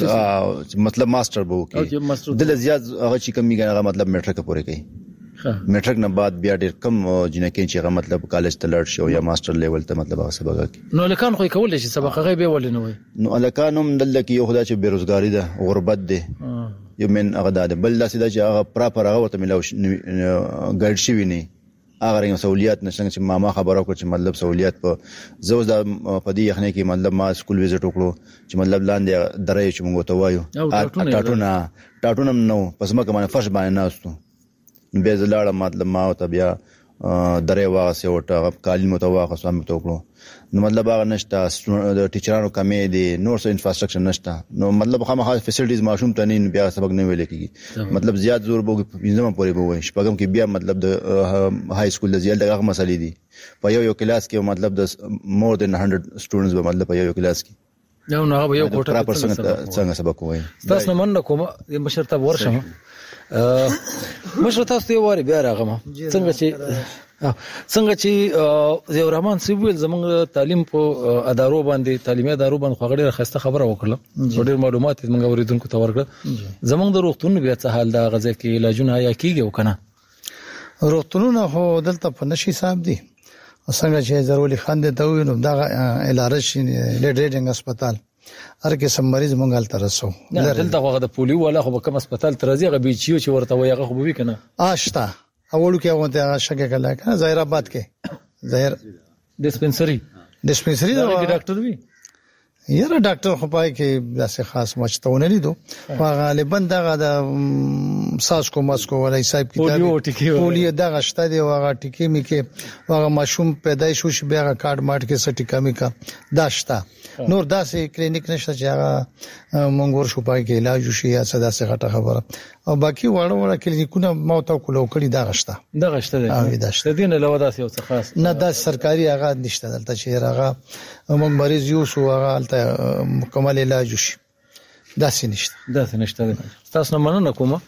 مطلب ماستر به وکي د زیات هغه چې کمی هغه مطلب میټریک پورې کوي میټریک نه بعد بیا ډیر کم جنکی چې هغه مطلب کالج ته لړ شي یا ماستر لیول ته مطلب هغه سبق کوي نو الکان خو کول شي سبق هغه به ول نه وي نو الکانم دلته یو خدای چې بیروزګاری ده غربت ده یو من هغه ده بل داسې ده چې هغه پراپر هغه ته ملاو ګایډ شي ویني هغه رنګ سہولیات نشته چې ماما خبرو کو چې مطلب سہولیات په زوز د پدی یخنه کې مطلب ما سکول ویزټ وکړو چې مطلب لاندې درې چې موږ ته وایو ټاټونا ټاټونم نو پس ما کومه فرش باندې ناستو به زلاړه مطلب ما ته بیا درې واسه وټه کالي متواخه سم ته وکړو نو مطلب هغه نشته د ټیچرانو کمې دي نور څه انفراستراکچر نشته نو مطلب خامخا فیسیلیټیز ماشوم ته نه بیا سبق نه ویل کیږي مطلب زیات زور به پینځم پورې به وي شپږم کې بیا مطلب د های سکول د زیات دغه مسلې دي په یو یو کلاس کې مطلب د مور دین one hundred سټوډنټس به مطلب په یو کلاس کې یو نه به یو کوټه څنګه سبق وایي تاسو نه من کوم مشرته ورشم مشر تاسو یو وری بیا راغم څنګه چې څنګه چې زیور رحمان سیویل زموږ تعلیم په ادارو باندې تعلیمي ادارو باندې خوغړې خسته خبره وکړه ډېر معلومات موږ اوریدونکو ته ورکړه زموږ د روغتون بیا څه حال دا غزه کې علاجونه یا کیږي وکنه روغتونونه هو دلته په نشي صاحب دي څنګه چې ضروري خان دي ته وینم دا الارش لیډ ریډینګ هسپتال هر قسم مریض مونږ هلته رسو دلته هغه د پولیو ولا خو کوم هسپتال ترازی غو بیچیو چې ورته وي هغه خو به کنه آشتا اولو کې وته هغه شګه کله کنه ظاهر آباد کې ظاهر ډیسپنسری ډیسپنسری دا ډاکټر وی یاره ډاکټر خو پای کې داسې خاص مچتونه لیدو غالبا دغه د ساس کو ماسکو ولای صاحب کتاب پولیو دغه شته دی هغه ټکی می کې هغه ماشوم پیدایش شو بیا کارت مارټ کې سټیکا می کا داشتا نور داسې کلینیک نشته چې هغه مونږ ورشو پای کې علاج شي یا څه داسې غټه خبره او باقي وړه وړه کلینیکونه مو ته کولو کړی دغه شته دغه شته دی دغه دین له ودا څه خاص نه د سرکاري هغه نشته دلته چې هغه موږ مریض یو سو هغه مکمل علاج شي داسې نشته داسې نشته تاسو نه مننه کوم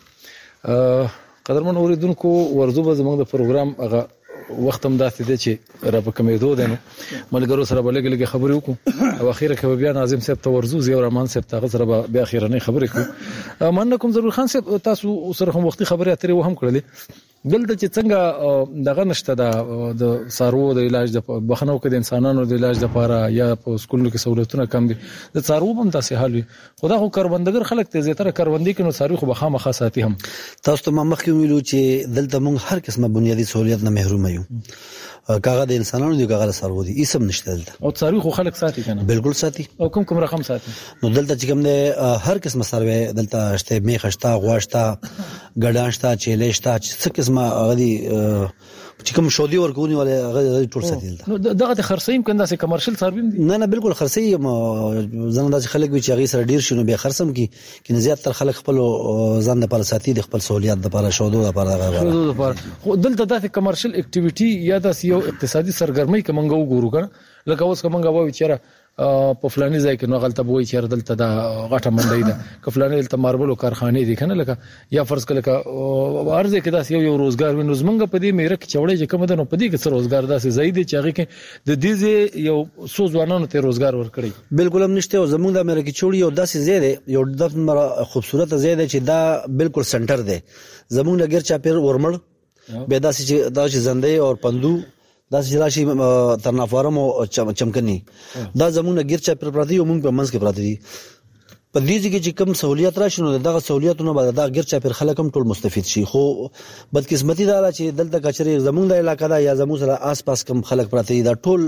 قدرمن اوریدونکو ورزو به زموږ د پروګرام هغه وخت هم داسې دی چې را په کمیدو دی نو ملګرو سره به لږ لږ خبرې وکړو او اخیره کې بیا ناظم صاحب ته ورزو زیو رحمان صاحب ته سره به بیا اخیره نه خبرې کوو مننه کوم ضرور خان صاحب تاسو سره هم وختي خبرې اترې و هم کړلې دلته چې څنګه دغه نشته د سارو د علاج د بخنو کې د انسانانو د علاج لپاره یا په سکولونو کې سہولتونه کم دي د سارو هم تاسو حال وي خدا خو کاروندګر خلک ته زیاتره کاروندې کې نو سارو خو بخا مخه ساتي هم تاسو ته مخکې ویلو چې دلته موږ هر قسمه بنیادی سہولیت نه محروم یو کاغه د انسانانو دی کاغه سارو دي اسم نشته دلته او سارو خو خلک ساتي کنه بالکل ساتي او کوم کوم رقم ساتي نو دلته چې کوم د هر قسمه سروي دلته شته میخشتا غواشتا ګډانشتا چیلېشتا څه قسمه غدي چې کوم شودي ورکونی ولې هغه ټول ساتي نو دغه د خرڅیم کنده سه کمرشل سروي نه نه بالکل خرڅي زنه د خلک وی چې هغه سره ډیر شنو به خرڅم کی کې زیات تر خلک خپل ځان د پر ساتي د خپل سہولیت د پر شودو د پر هغه شودو د پر خو دلته د کمرشل اکټیویټي یا د یو اقتصادي سرګرمۍ کومنګ وګورو کنه لکه اوس کومنګ وایي چې په فلاني ځای کې نو غلطه بوي چې دلته د غټه منډي ده کفلاني دلته ماربل کارخانه دي کنه لکه یا فرض کله کا ارزه کې داس یو یو روزګار وینو زمنګ په دې میره کې چوړې چې کوم ده نو په دې کې څه روزګار داسې زیات چې هغه کې د دې یو څو ځوانانو ته روزګار ورکړي بالکل هم نشته او زمونږ د میره کې چوړې یو داسې زیات یو د خوبصورت زیات چې دا بالکل سنټر ده زمونږ لګر چاپیر ورمړ به داسې چې دا چې زنده او پندو دا سلاشي ترنافارم او چمکني دا زمونه ګرچا پر پراتی او موږ په منځ کې پراتی دي په دې کې چې کم سہولیت راشي نو دغه سہولیتونو بعد دا ګرچا پر خلک هم ټول مستفید شي خو بدقسمتي دا چې دلته کچري زمون د علاقې دا یا زمون سره آس پاس کم خلک پراتی دا ټول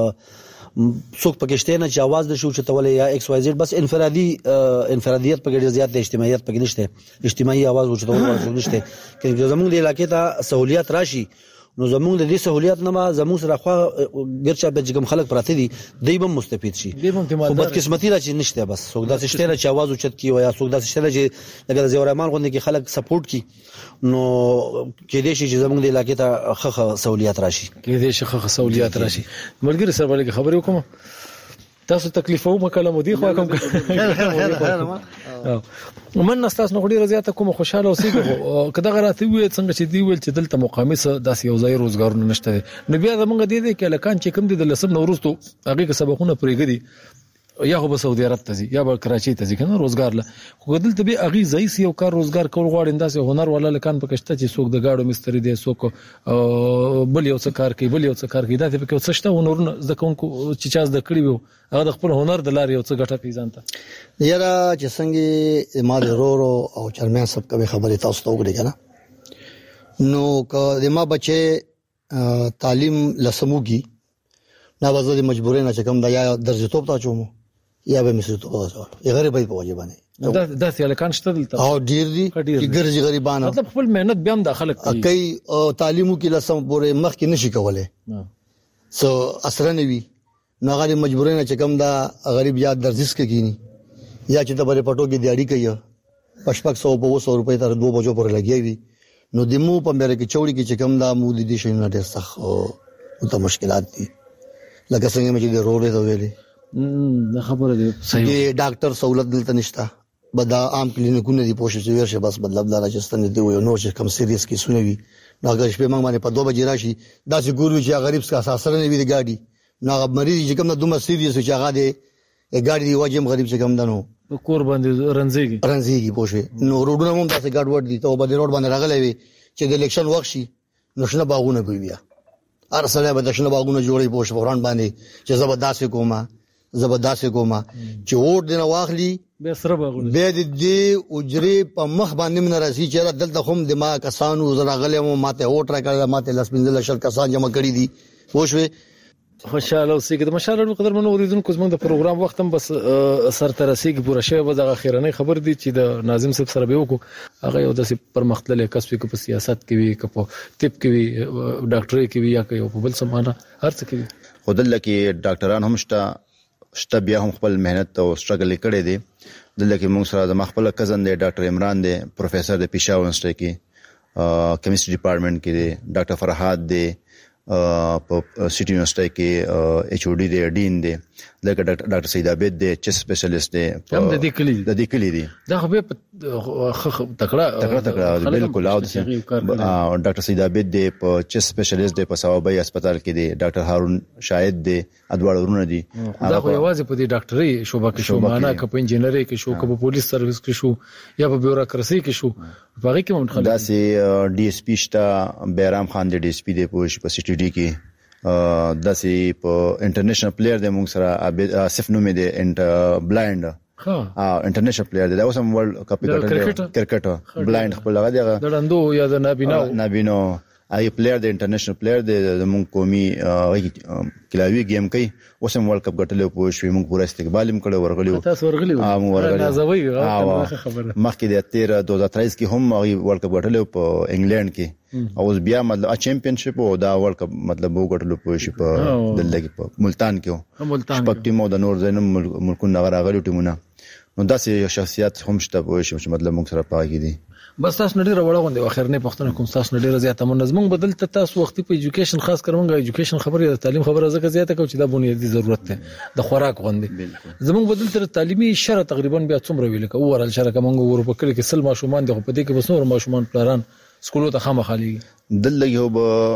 څوک پکشته نه چې आवाज د شو چې تولې یا ایکس واي زد بس انفرادي انفرادیت پکې زیات د اجتماعیت پکې نشته اجتماعي आवाज او چې تولې نشته کې زمون د علاقې ته سہولیت راشي نو زموږ د دې سہولیت نه ما زموږ سره خو ګرچا به جګم خلک پراته دي دایبم مستفید شي خو بدقسمتي را چې نشته بس څوک داسې شته چې आवाज اوچت کی او یا څوک داسې شته چې لکه زیور رحمان غوندي کې خلک سپورټ کی نو کې دې شي چې زموږ د علاقې ته خخه سہولیت راشي کې دې شي خخه سہولیت راشي ملګری سره ولې خبرې وکم تاسو تکلیف او مکلمو دي خو کوم ومن نستاس نو ډیره زیاته کوم خوشاله اوسېږي کدا غراته وي څنګه چې دی ویل چې دلته مقامي څه داسې یو ځای روزګارونه نشته نو بیا زمونږ دی دی کې لکان چې کوم دي د لسم نوروز ته هغه کې سبقونه پرېګدي یا خو به سعودي عرب ته ځي یا به کراچي ته ځي کنه روزګار له خو دلته به اغي ځای سی یو کار روزګار کول غواړي انداسه هنر ولا لکان پکشته چې څوک د گاډو مستری دی څوک بل یو څه کار کوي بل یو څه کار کوي دا ته کې څه شته هنر ځکه چې چاز د کړی وو هغه خپل هنر د لارې یو څه ګټه پیژانته یاره چې څنګه ما د رورو او چرمن سب کوي خبره تاسو ته وګړي کنه نو که د ما بچي تعلیم لسموږي نه وځي مجبورې نه چې کوم دا یا درځي توپ تا چومو یا به مسو ته یې غریبای په وجه باندې دا د سیالکان شته دلته او ډیر دي چې ګرځي غریبانه مطلب خپل مهنت بیا هم داخله کوي او تعلیمو کې لسم پورې مخ کې نشي کولای سو اثر نه وي نو غالي مجبورې نه چې کوم دا غریب یا درځس کې کینی یا چې د بره پټو کې دیاړي کوي پښپک سو په سو روپۍ تر دوه بجو پورې لګیږي نو د مو په مېره کې چوړي کې چې کوم دا مو د دې شي نه ډېر سخت او ته مشکلات دي لکه څنګه چې د روډ ته ویلي دا خبره دی صحیح دی ډاکټر سہولت دلته نشته بدا عام کلینیکونه دي پوښتنه چې ورشه بس مطلب دا چې ستنه دی یو نو چې کم سیریس کې سنوي نو اگر شپه موږ باندې په دوه بجې راشي دا چې ګورو چې غریب څخه اساسره نه وي د گاډي نو مریض چې کوم دومره سیریس چې هغه دی ګاډي دی واجب غریب چې کوم دنو کور باندې رنځيږي رنځيږي پوښي نو روډونه هم تاسو ګاډ وډ دي ته په دې روډ باندې راغلي وي چې د الیکشن وخت شي نو شنه باغونه کوي بیا ارسله به د شنه باغونه جوړي پوښ پران باندې چې زبردست کومه زبردست کومه چې ووټ دینه واخلي به سره باغونه به دې اجري په مخ باندې من راسي چې دلته هم دماغ کسانو زراغله مو ماته ووټ راکړل ماته لاس پنځل شل کسان جمع کړی دي پوښوي خوشاله اوسئ. د مشاله قدر منو اوریدونکو زموږ د پروګرام وخت هم بس سر تر رسیدي پوره شوی به د اخیرنۍ خبر دي چې د ناظم صاحب سره به وکړو هغه یو د پرمختللي کسب کې په سیاست کې وي که په طب کې وي ډاکټري کې وي یا که په بل سمانه هر څه کې وي. خدل کې ډاکټران هم شته شته بیا هم خپل مهنت او سټرګل کړي دي. دلته کې موږ سره د مخبل کزن دی ډاکټر عمران دی پروفیسور د پیشاور یونیورسيټي کې کیمستري ډپارټمنټ کې دی. ډاکټر فرحات دی په سټي یونیورسيټي کې ایچ او ډي دی ډین دی. لکه ډاکټر سید عابد دی چیس سپیشلیست دی هم د دې کلی د دې کلی دی. دا خو به تکړه تکړه تکړه بالکل او ډاکټر سید عابد دی په چیس سپیشلیست دی په ثوابي هسپتال کې دی. ډاکټر هارون شاهد دی ادوار ورونه دي. دا خو یوازې په دې ډاکټري شوبه کې شو معنا که په انجینری کې شو که په پولیس سرویس کې شو یا په بیوروکراسي کې شو په هغه کې هم خلک دا سي ډي اس پی شته بیرام خان دی ډي اس پی دی په سټي ډي کې داسې په انټرنیشنل پلیئر دی موږ سره آصف نومې دی انټ بلایند ها انټرنیشنل پلیئر دی دا اوس هم ورلد کپ کرکټ کرکټ بلایند خپل هغه دی د لاندو یا د نابینو نابینو هغه پلیئر دی انټرنیشنل پلیئر دی د موږ قومي کلاوي گیم کوي اوس هم ورلد کپ ګټلو په شوي موږ پوره استقبال هم کړو ورغلیو تاسو ورغلیو ها موږ ورغلیو نازوي خبره مخکې د تیر دوه هزار تریس کې هم هغه ورلد کپ ګټلو په انګلند کې او بیا مطلب چیمپیونشپ او دا ورلد کپ مطلب وګټلو په شي په دلته کې په ملتان کې ملتان شپږ ټیمو د نور زینم ملکونه راغلي ټیمونه نو داسې شخصیت هم شته په شي مطلب موږ سره پاګی دي. بس تاسو نړۍ راوړل غونډه اخرنه پښتنه کوم تاسو نړۍ زیاته منظم بدل ته تاسو وختي په ایجوکیشن خاص کړمږه ایجوکیشن خبره د تعلیم خبره زکه زیاته کوي چې دا بنیادی ضرورت ده د خوراک غونډه زموږ بدل تر تعلیمي شره تقریبا بیا څومره ویل کوي ورل شره کومه ور په کلی کې سل ماشومان د په دې کې بس نور ماشومان پلاران سکولو ته خامخالي دل یو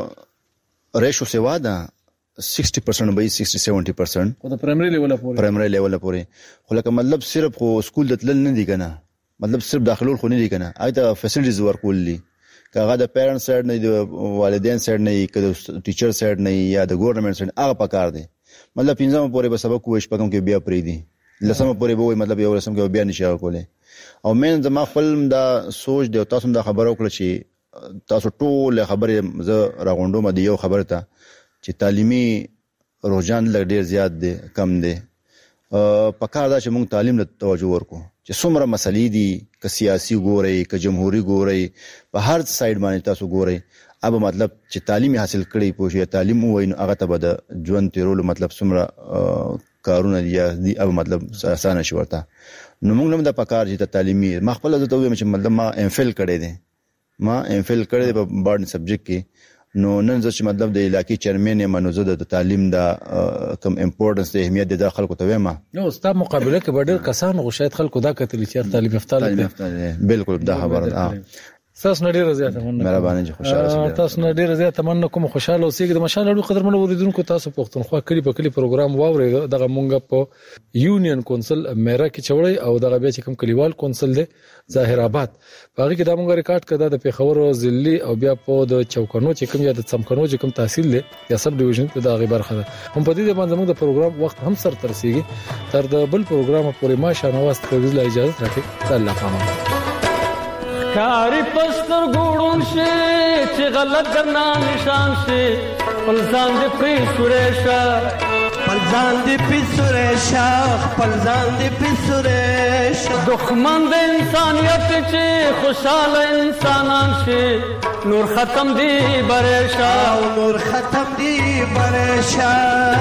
به ریشو سیوا ده sixty percent به sixty seventy percent خو د پرایمري لیول پورې پرایمري لیول پورې خو لکه مطلب صرف خو سکول د تلل نه دی کنه مطلب صرف داخلول خو نه دی کنه اته فیسیلیټیز ورکول دي کاغه د پیرنټ سایډ نه دی والدین سایډ نه کده ټیچر سایډ نه یا د ګورنمنت سایډ هغه پکار دي مطلب پنځم پورې به سبق وښ پکم کې بیا پری دي لسمه پورې به مطلب یو لسم کې بیا نشي کوله او مین زما خپل دا سوچ دی تاسو دا خبره وکړه چې تاسو ټول خبره ز راغونډو مده یو خبره ته چې تعلیمي رجحان لږ ډیر زیات دی کم دی پکار دا چې موږ تعلیم ته توجه ورکو چې څومره مسلې دي که سیاسي ګوري که جمهوریت ګوري په هر سایډ باندې تاسو ګوري اب مطلب چې تعلیم حاصل کړي پوښي تعلیم وای نو هغه ته به د ژوند تیرولو مطلب څومره کارونه دي اب مطلب آسان شي ورته نو موږ هم د پکار چې تعلیمي ما خپل د توې چې مطلب ما ام فل کړی دی ما ام فل کړی په باډ سبجیکټ کې نو نن چې مطلب د علاقې چیرمن یم نو زه د تعلیم د کم امپورټنس د اهمیت د خلکو ته وایم نو ستا مقابله کې ډېر کسان غو شاید خلکو دا کتل چې تعلیم یافته بالکل دا خبره ده تاسو نړۍ زیاته مننه مهرباني جی خوشاله اوسئ تاسو نړۍ زیاته مننه کوم خوشاله اوسئ د مشاله قدر منو اوریدونکو تاسو پښتونخوا کلی په کلی پروګرام واوري دغه مونږ په یونین کونسل میرا کې چوړی او دغه بیا چې کوم کلیوال کونسل دی ظاهر آباد باغی کې دا مونږ ریکارډ کړه د پیښور ضلعي او بیا په د چوکانو چې کوم یا د څمکنو چې کوم تحصیل دی یا سب ډیویژن کې دا غي برخه ده هم په دې باندې موږ د پروګرام وخت هم سر ترسيږي تر د بل پروګرام پورې ما شانواز ته اجازه راکړئ الله پامه کاری پستر ګوړون شي چې غلط درنا نشان شي پلزان دې پری سورېشا پلزان دې پری سورېشا پلزان دې پری سورېشا دښمن د انسانيت چې خوشاله انسانان شي نور ختم دی برېشا نور ختم دی برېشا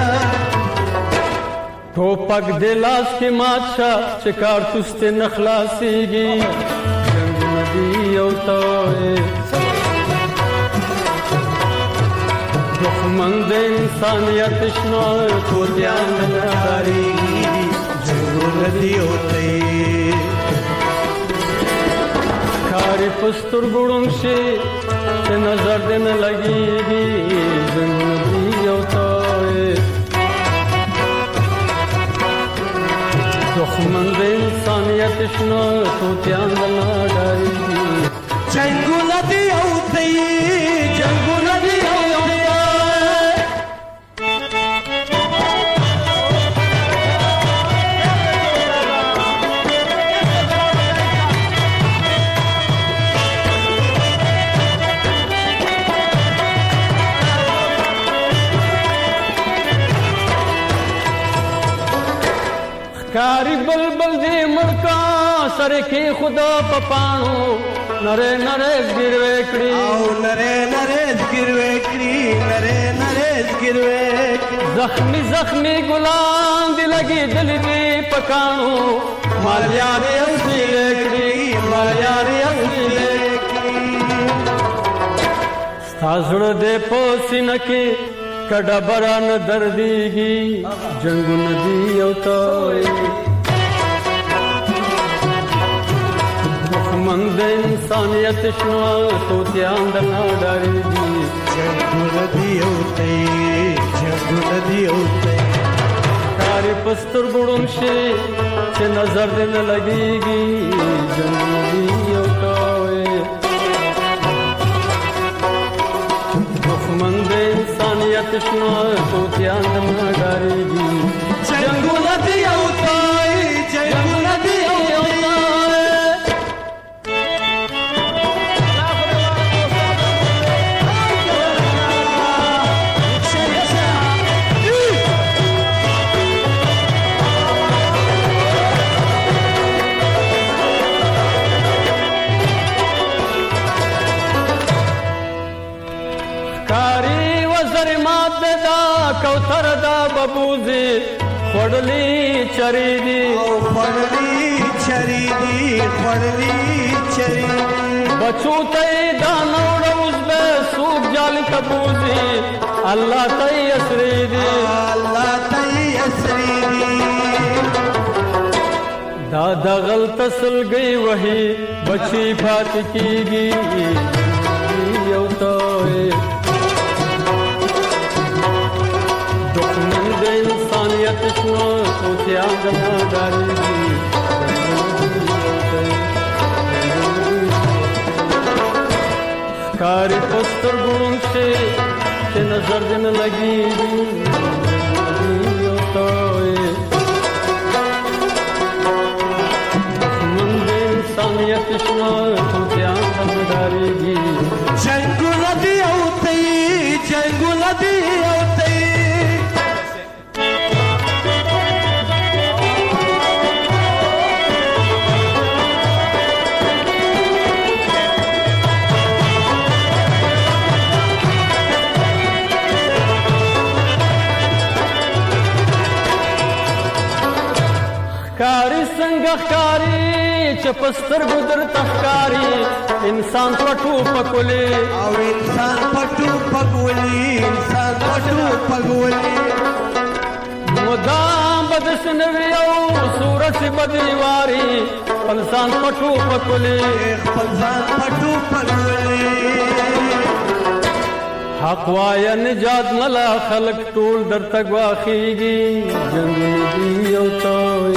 ټوپک د لاس کې ماچا چې کارتوس ته نخلاصيږي یو توئے دښمن د انسانیت شنو توتیان ناری جنون دی اوته کاری پستر ګړون شي چې نظر دې نه لګيږي جنون دی اوته دښمن د انسانیت شنو توتیان ناری جنگونه دی او دی جنگونه دی او دی کاری بلبل دی مړکا سره کې خدا پپانو نره نره ګروي کړی او نره نره ګروي کړی نره نره ګروي زخمی زخمی ګلان دی لګي دل دی پکانو مالیا دی اصلي کړی مالیا دی اصلي کړی ستاسو دې پوسینه کې کډه بران درديږي جنگ ندی او توي مخمند انسانيت شنو تو تیان درنا ډاريږي جنگ ندی او توي جنگ ندی او توي کاری پستر ګړم شي چې نظر دې نه لګيږي جنگ ندی او توي مخمند انسانیت شنو تو تیان دمنا ډاريږي جنگونه دی او تای جنگونه دی او تای کوثر دا ببوزي خړلې چری دي او خړلې چری دي خړلې چری بچو ته دا نوړ اوس به سوق جال تبوزي الله ته اسري دي الله ته اسري دي دا د غلط سلګي وਹੀ بچي فات کیږي یو ته انسانیت شنو تو تیان دمنا ډاريږي کاری پستر ګون شي چې نظر دې نه لګيږي یو توي من دې انسانیت شنو تو تیان دمنا ډاريږي جنگ ندی او تی جنگ ندی او تی کاری څنګه ښکاری چې پستر ګدر تخکاری انسان پټو پکولي او انسان پټو پکولي انسان پټو پکولي مدام بدسنوي او صورت بدیواری انسان پټو پکولي انسان پټو پکولي حق وای نجات ملا خلق ټول درته غواخيږي جنگ دی او توي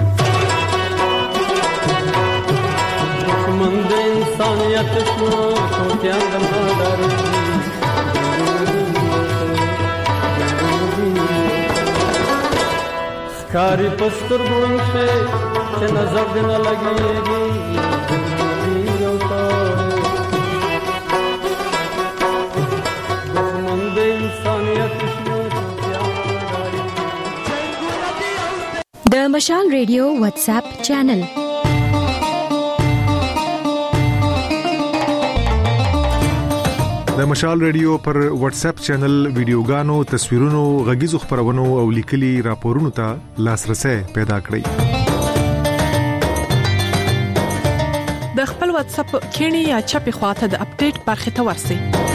مند انسانیت شنو تو تیان دمنا ډاريږي کاری پستر ګون شي چې نظر دې نه لګيږي یو توي مند انسانیت شنو تو تیان د مشال ریډیو واتس اپ چینل د مشال ریډیو پر واتس اپ چینل ویډیوګانو تصویرونو غږیزو خبرونو او لیکلي راپورونو ته لاسرسي پیدا کړئ د خپل واتس اپ کینی یا چپی خواته د اپډیټ برخه ته ورسئ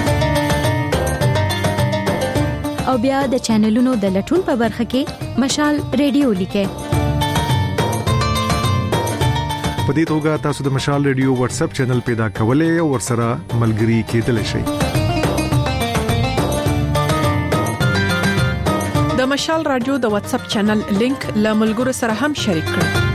او بیا د چینلونو د لټون په برخه کې مشال ریډیو لیکئ په دې توګه تاسو د مشال ریډیو واتس اپ چینل پیدا کولای او ورسره ملګري کېدلی شئ د مشال رادیو د واتس اپ چینل لینک له ملګرو سره هم شریک کړئ